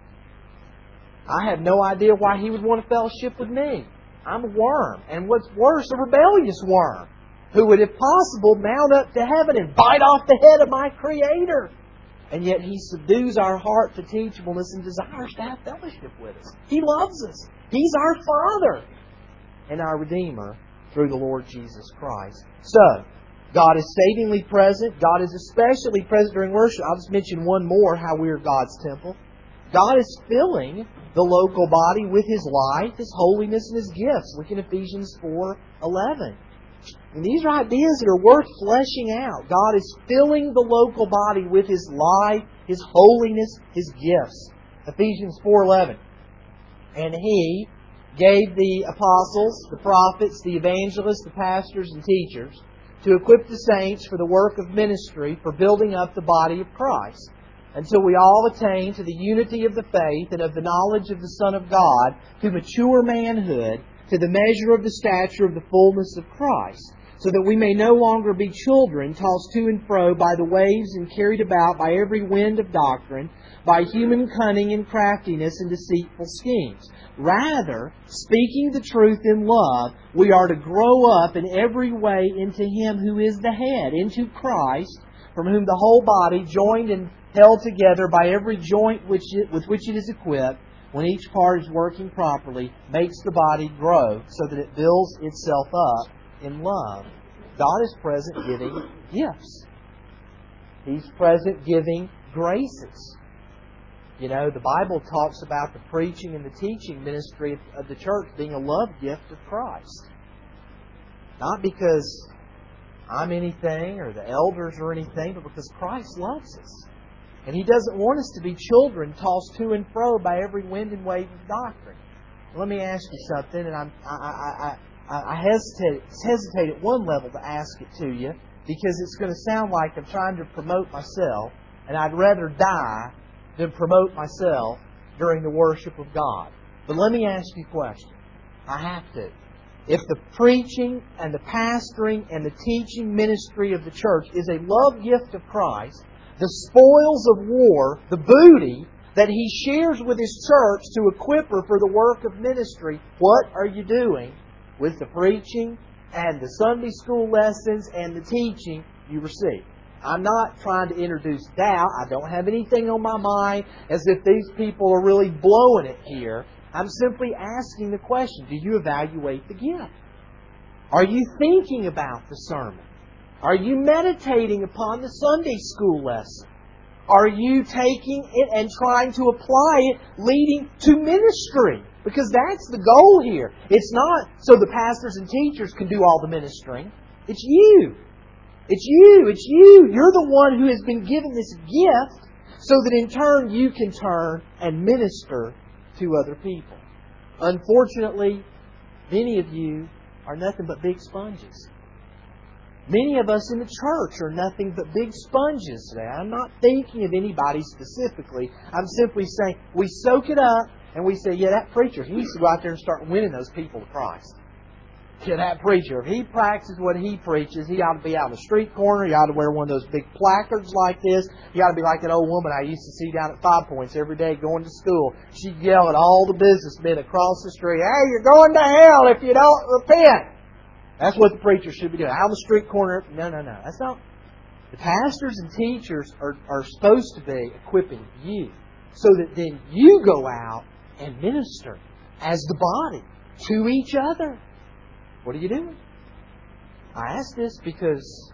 S1: I have no idea why He would want to fellowship with me. I'm a worm. And what's worse, a rebellious worm, who would, if possible, mount up to heaven and bite off the head of my Creator. And yet He subdues our heart to teachableness and desires to have fellowship with us. He loves us. He's our Father and our Redeemer through the Lord Jesus Christ. So, God is savingly present. God is especially present during worship. I'll just mention one more, how we are God's temple. God is filling the local body with His life, His holiness, and His gifts. Look in Ephesians four eleven. And these are ideas that are worth fleshing out. God is filling the local body with His life, His holiness, His gifts. Ephesians four eleven. And He gave the apostles, the prophets, the evangelists, the pastors, and teachers to equip the saints for the work of ministry, for building up the body of Christ, until we all attain to the unity of the faith and of the knowledge of the Son of God, to mature manhood, to the measure of the stature of the fullness of Christ, so that we may no longer be children, tossed to and fro by the waves and carried about by every wind of doctrine, by human cunning and craftiness and deceitful schemes. Rather, speaking the truth in love, we are to grow up in every way into Him who is the head, into Christ, from whom the whole body, joined and held together by every joint which it, with which it is equipped, when each part is working properly, makes the body grow so that it builds itself up in love. God is present giving gifts. He's present giving graces. You know, the Bible talks about the preaching and the teaching ministry of the church being a love gift of Christ. Not because I'm anything or the elders or anything, but because Christ loves us. And He doesn't want us to be children tossed to and fro by every wind and wave of doctrine. Let me ask you something, and I'm, I, I, I, I hesitate, hesitate at one level to ask it to you, because it's going to sound like I'm trying to promote myself, and I'd rather die than promote myself during the worship of God. But let me ask you a question. I have to. If the preaching and the pastoring and the teaching ministry of the church is a love gift of Christ, the spoils of war, the booty that He shares with His church to equip her for the work of ministry, what are you doing with the preaching and the Sunday school lessons and the teaching you receive? I'm not trying to introduce doubt. I don't have anything on my mind as if these people are really blowing it here. I'm simply asking the question, do you evaluate the gift? Are you thinking about the sermon? Are you meditating upon the Sunday school lesson? Are you taking it and trying to apply it, leading to ministry? Because that's the goal here. It's not so the pastors and teachers can do all the ministering. It's you. It's you. It's you. You're the one who has been given this gift so that in turn you can turn and minister to other people. Unfortunately, many of you are nothing but big sponges. Many of us in the church are nothing but big sponges today. I'm not thinking of anybody specifically. I'm simply saying we soak it up and we say, yeah, that preacher, he needs to go out there and start winning those people to Christ. Yeah, that preacher, if he practices what he preaches, he ought to be out on the street corner. He ought to wear one of those big placards like this. He ought to be like that old woman I used to see down at Five Points every day going to school. She'd yell at all the businessmen across the street, hey, you're going to hell if you don't repent. That's what the preacher should be doing. Out on the street corner. No, no, no. That's not. The pastors and teachers are, are supposed to be equipping you so that then you go out and minister as the body to each other. What are you doing? I ask this because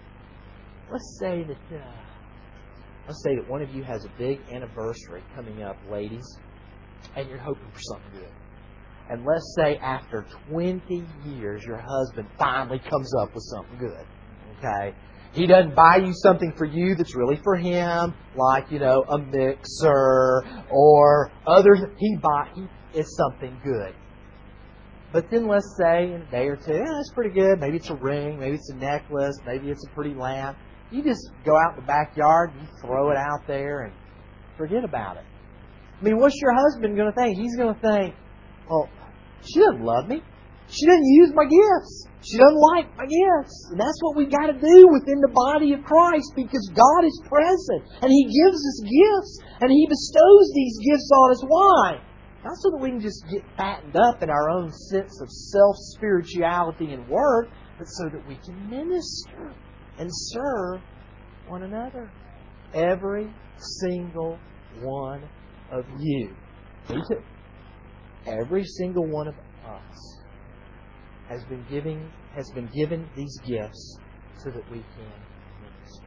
S1: let's say that uh, let's say that one of you has a big anniversary coming up, ladies, and you're hoping for something good. And let's say after twenty years, your husband finally comes up with something good. Okay? He doesn't buy you something for you that's really for him, like, you know, a mixer or other. He buy he, it's something good. But then let's say in a day or two, yeah, that's pretty good. Maybe it's a ring, maybe it's a necklace, maybe it's a pretty lamp. You just go out in the backyard and you throw it out there and forget about it. I mean, what's your husband going to think? He's going to think, well, she doesn't love me. She doesn't use my gifts. She doesn't like my gifts. And that's what we got to do within the body of Christ, because God is present and He gives us gifts and He bestows these gifts on us. Why? Not so that we can just get fattened up in our own sense of self-spirituality and work, but so that we can minister and serve one another. Every single one of you. Me too. Every single one of us has been giving has been given these gifts so that we can minister.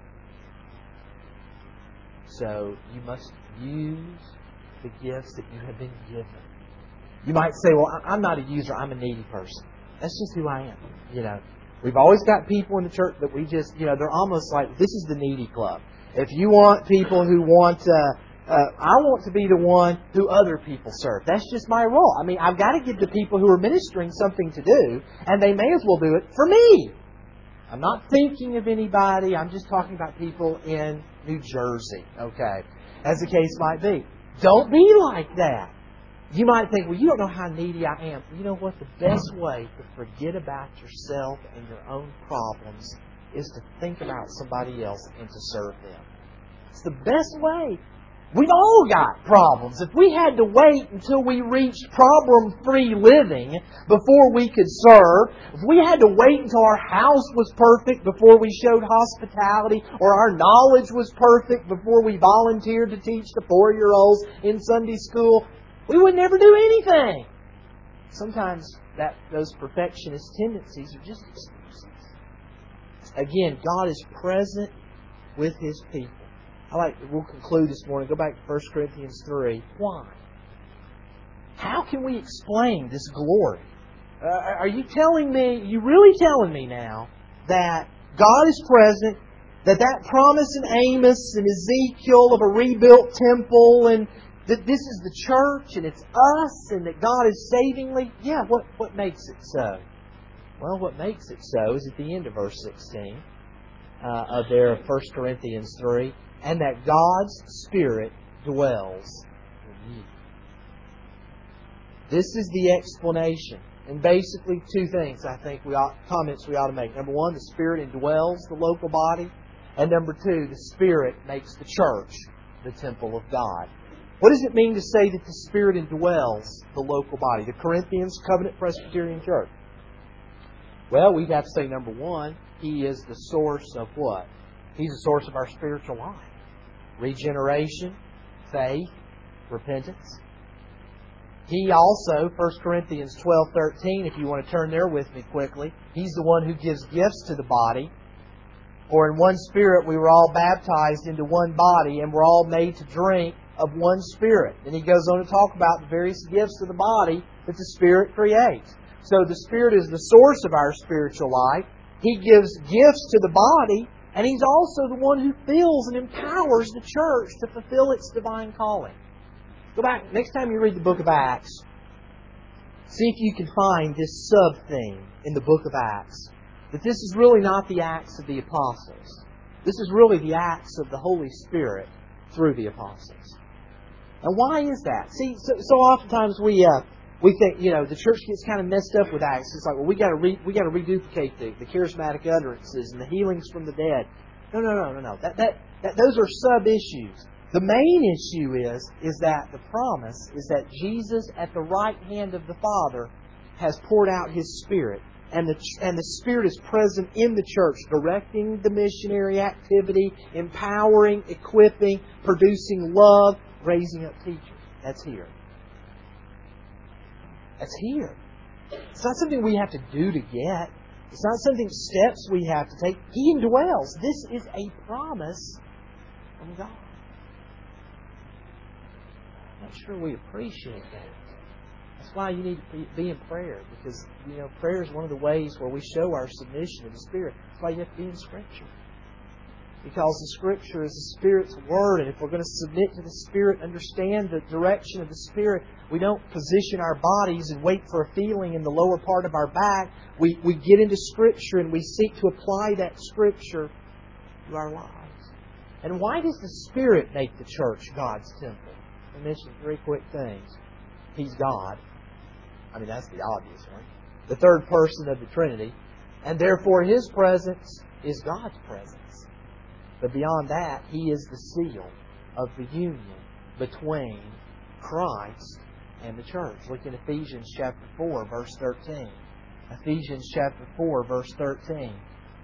S1: So you must use the gifts that you have been given. You might say, well, I'm not a user, I'm a needy person. That's just who I am. You know, we've always got people in the church that we just, you know, they're almost like, this is the needy club. If you want people who want, uh, uh, I want to be the one who other people serve. That's just my role. I mean, I've got to give the people who are ministering something to do, and they may as well do it for me. I'm not thinking of anybody. I'm just talking about people in New Jersey, okay, as the case might be. Don't be like that. You might think, well, you don't know how needy I am. You know what? The best way to forget about yourself and your own problems is to think about somebody else and to serve them. It's the best way. We've all got problems. If we had to wait until we reached problem-free living before we could serve, if we had to wait until our house was perfect before we showed hospitality, or our knowledge was perfect before we volunteered to teach the four-year-olds in Sunday school, we would never do anything. Sometimes that those perfectionist tendencies are just excuses. Again, God is present with His people. I like, we'll conclude this morning. Go back to First Corinthians three. Why? How can we explain this glory? Uh, are you telling me, are you really telling me now that God is present, that that promise in Amos and Ezekiel of a rebuilt temple, and that this is the church and it's us, and that God is savingly? Yeah, what, what makes it so? Well, what makes it so is at the end of verse sixteen uh, of there of First Corinthians three. And that God's Spirit dwells in you. This is the explanation. And basically two things I think we ought, comments we ought to make. Number one, the Spirit indwells the local body. And number two, the Spirit makes the church the temple of God. What does it mean to say that the Spirit indwells the local body? The Corinthians Covenant Presbyterian Church. Well, we'd have to say number one, He is the source of what? He's the source of our spiritual life. Regeneration, faith, repentance. He also, First Corinthians twelve thirteen, if you want to turn there with me quickly, He's the one who gives gifts to the body. For in one Spirit we were all baptized into one body, and we're all made to drink of one Spirit. Then he goes on to talk about the various gifts of the body that the Spirit creates. So the Spirit is the source of our spiritual life. He gives gifts to the body, and He's also the one who fills and empowers the church to fulfill its divine calling. Go back, next time you read the book of Acts, see if you can find this sub-theme in the book of Acts. That this is really not the Acts of the Apostles. This is really the Acts of the Holy Spirit through the Apostles. And why is that? See, so, so oftentimes we... Uh, We think, you know, the church gets kind of messed up with Acts. It's like, well, we got to re, we got to reduplicate the, the charismatic utterances and the healings from the dead. No, no, no, no, no. That that, that those are sub issues. The main issue is is that the promise is that Jesus, at the right hand of the Father, has poured out His Spirit, and the and the Spirit is present in the church, directing the missionary activity, empowering, equipping, producing love, raising up teachers. That's here. That's here. It's not something we have to do to get. It's not something, steps we have to take. He indwells. This is a promise from God. I'm not sure we appreciate that. That's why you need to be in prayer. Because, you know, prayer is one of the ways where we show our submission to the Spirit. That's why you have to be in Scripture. Because the Scripture is the Spirit's Word, and if we're going to submit to the Spirit, understand the direction of the Spirit, we don't position our bodies and wait for a feeling in the lower part of our back. We, we get into Scripture and we seek to apply that Scripture to our lives. And why does the Spirit make the church God's temple? I mentioned three quick things. He's God. I mean, that's the obvious one. The third person of the Trinity. And therefore His presence is God's presence. But beyond that, He is the seal of the union between Christ and the church. Look in Ephesians chapter four, verse thirteen. Ephesians chapter four, verse thirteen.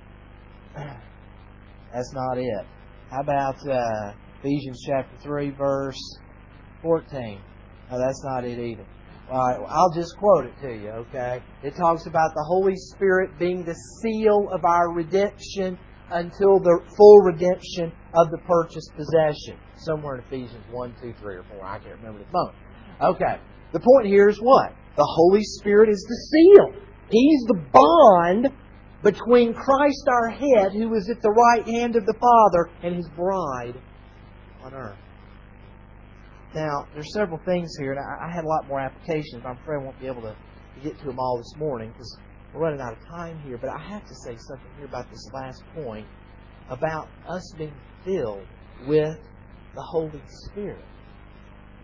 S1: That's not it. How about uh, Ephesians chapter three, verse fourteen? No, that's not it either. All right, well, I'll just quote it to you, okay? It talks about the Holy Spirit being the seal of our redemption until the full redemption of the purchased possession. Somewhere in Ephesians one, two, three, or four. I can't remember the moment. Okay. The point here is what? The Holy Spirit is the seal. He's the bond between Christ our head, who is at the right hand of the Father, and His bride on earth. Now, there's several things here, and I had a lot more applications. I'm afraid I won't be able to get to them all this morning because we're running out of time here, but I have to say something here about this last point about us being filled with the Holy Spirit.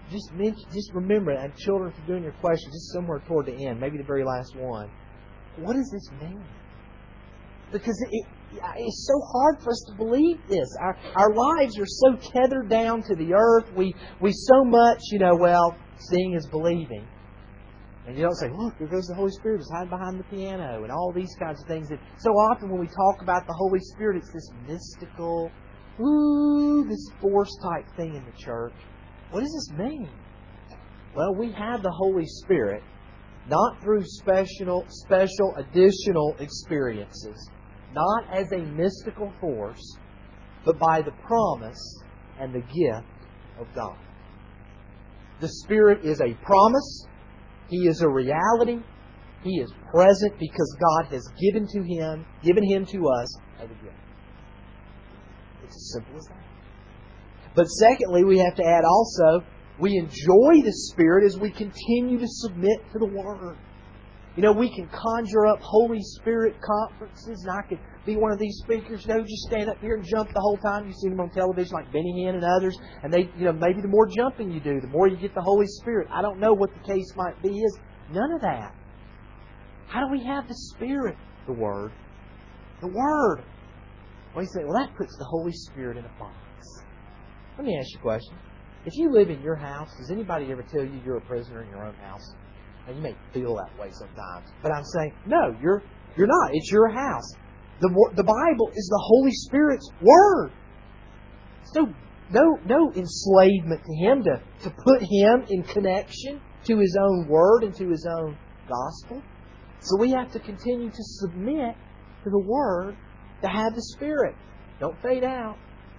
S1: just mention, just remember, and children, if you're doing your question, just somewhere toward the end, maybe the very last one. What does this mean? Because it, it's so hard for us to believe this. Our our lives are so tethered down to the earth. We we so much, you know, well, seeing is believing. And you don't say, look, there goes the Holy Spirit, just hide behind the piano, and all these kinds of things. And so often when we talk about the Holy Spirit, it's this mystical, ooh, this force type thing in the church. What does this mean? Well, we have the Holy Spirit not through special, special additional experiences, not as a mystical force, but by the promise and the gift of God. The Spirit is a promise. He is a reality. He is present because God has given to Him, given Him to us as a gift. It's as simple as that. But secondly, we have to add also, we enjoy the Spirit as we continue to submit to the Word. You know, we can conjure up Holy Spirit conferences, and I could be one of these speakers, you know, just stand up here and jump the whole time. You've seen them on television like Benny Hinn and others, and they, you know, maybe the more jumping you do, the more you get the Holy Spirit. I don't know what the case might be. Is none of that. How do we have the Spirit? The Word. The Word. Well, you say, well, that puts the Holy Spirit in a box. Let me ask you a question. If you live in your house, does anybody ever tell you you're a prisoner in your own house? And you may feel that way sometimes. But I'm saying, no, you're you're not. It's your house. The the Bible is the Holy Spirit's Word. So no no enslavement to Him, to, to put Him in connection to His own Word and to His own gospel. So we have to continue to submit to the Word to have the Spirit. Don't fade out.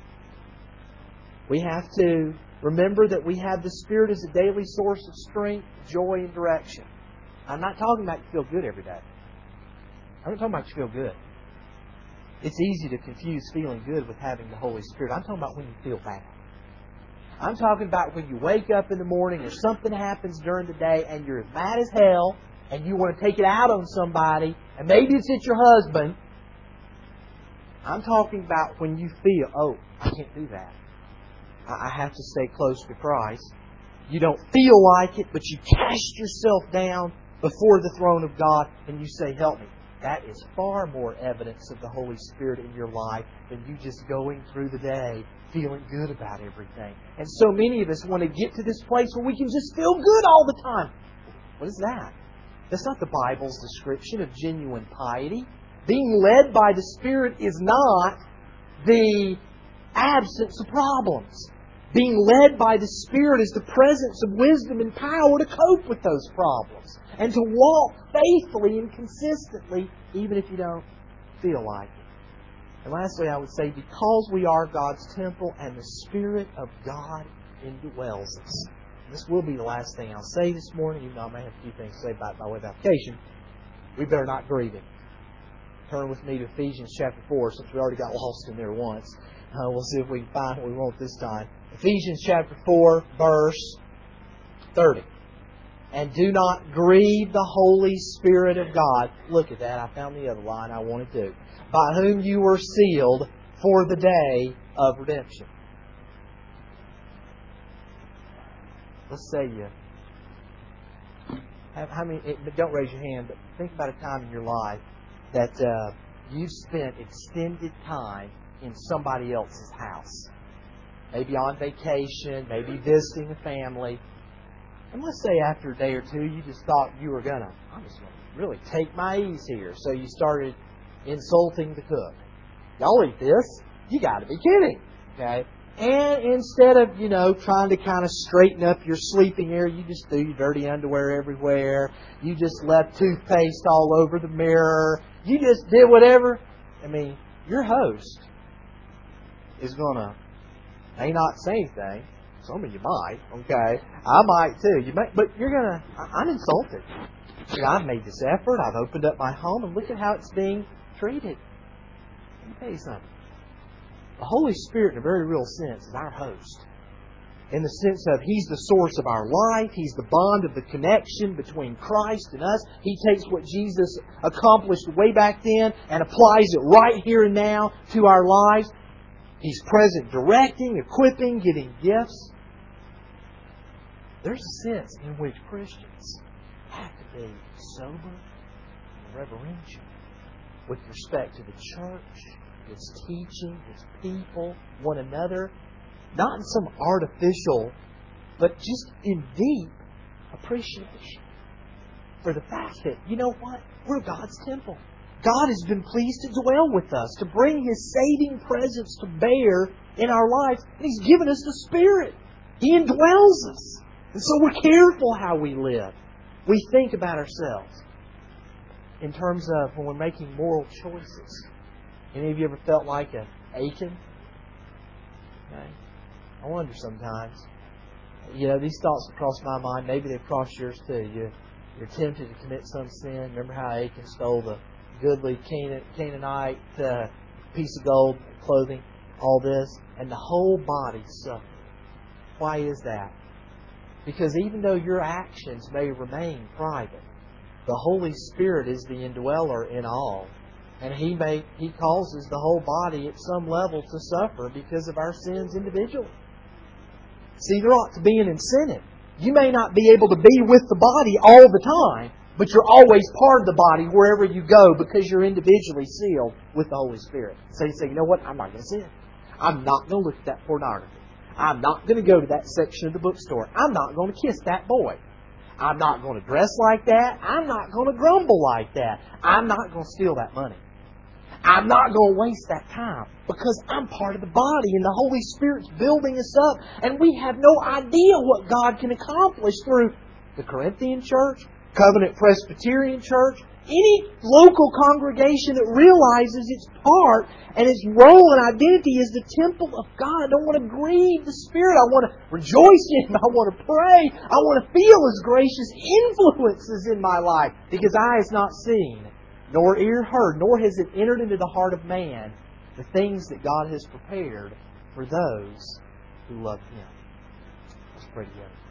S1: We have to remember that we have the Spirit as a daily source of strength, joy, and direction. I'm not talking about you feel good every day. I'm not talking about you feel good. It's easy to confuse feeling good with having the Holy Spirit. I'm talking about when you feel bad. I'm talking about when you wake up in the morning or something happens during the day and you're as mad as hell and you want to take it out on somebody, and maybe it's at your husband. I'm talking about when you feel, oh, I can't do that. I have to stay close to Christ. You don't feel like it, but you cast yourself down before the throne of God and you say, help me. That is far more evidence of the Holy Spirit in your life than you just going through the day feeling good about everything. And so many of us want to get to this place where we can just feel good all the time. What is that? That's not the Bible's description of genuine piety. Being led by the Spirit is not the absence of problems. Being led by the Spirit is the presence of wisdom and power to cope with those problems and to walk faithfully and consistently even if you don't feel like it. And lastly, I would say, because we are God's temple and the Spirit of God indwells us. This will be the last thing I'll say this morning, even though I may have a few things to say about it by way of application. We better not grieve it. Turn with me to Ephesians chapter four, since we already got lost in there once. Uh, we'll see if we can find what we want this time. Ephesians chapter four, verse thirty. And do not grieve the Holy Spirit of God. Look at that. I found the other line I wanted to. By whom you were sealed for the day of redemption. Let's say you... How many? Don't raise your hand, but think about a time in your life that uh, you've spent extended time in somebody else's house. Maybe on vacation, maybe visiting a family. And let's say after a day or two, you just thought you were going to, I'm just going to really take my ease here. So you started insulting the cook. Y'all eat this? You got to be kidding. Okay? And instead of, you know, trying to kind of straighten up your sleeping area, you just threw your dirty underwear everywhere. You just left toothpaste all over the mirror. You just did whatever. I mean, your host is going to, may not say anything. Some of you might, okay? I might too. You may, but you're going to, I'm insulted. See, I've made this effort. I've opened up my home, and look at how it's being treated. Let me tell you something. The Holy Spirit, in a very real sense, is our host. In the sense of He's the source of our life. He's the bond of the connection between Christ and us. He takes what Jesus accomplished way back then and applies it right here and now to our lives. He's present directing, equipping, giving gifts. there's a sense in which Christians have to be sober and reverential with respect to the church, its teaching, its people, one another, not in some artificial, but just in deep appreciation for the fact that, you know what? We're God's temple. God has been pleased to dwell with us, to bring His saving presence to bear in our lives. And He's given us the Spirit. He indwells us. And so we're careful how we live. We think about ourselves in terms of when we're making moral choices. Any of you ever felt like a Achan? Okay. I wonder sometimes. You know, these thoughts have crossed my mind. Maybe they've crossed yours too. You, you're tempted to commit some sin. Remember how Achan stole the goodly Canaan, Canaanite uh, piece of gold, clothing, all this, and the whole body suffered. Why is that? Because even though your actions may remain private, the Holy Spirit is the indweller in all. And He may He causes the whole body at some level to suffer because of our sins individually. See, there ought to be an incentive. You may not be able to be with the body all the time, but you're always part of the body wherever you go because you're individually sealed with the Holy Spirit. So you say, you know what? I'm not going to sin. I'm not going to look at that pornography. I'm not going to go to that section of the bookstore. I'm not going to kiss that boy. I'm not going to dress like that. I'm not going to grumble like that. I'm not going to steal that money. I'm not going to waste that time because I'm part of the body and the Holy Spirit's building us up and we have no idea what God can accomplish through the Corinthian church, Covenant Presbyterian Church, any local congregation that realizes its part and its role and identity is the temple of God. I don't want to grieve the Spirit. I want to rejoice in Him. I want to pray. I want to feel His gracious influences in my life because eye has not seen, nor ear heard, nor has it entered into the heart of man the things that God has prepared for those who love Him. Let's pray together.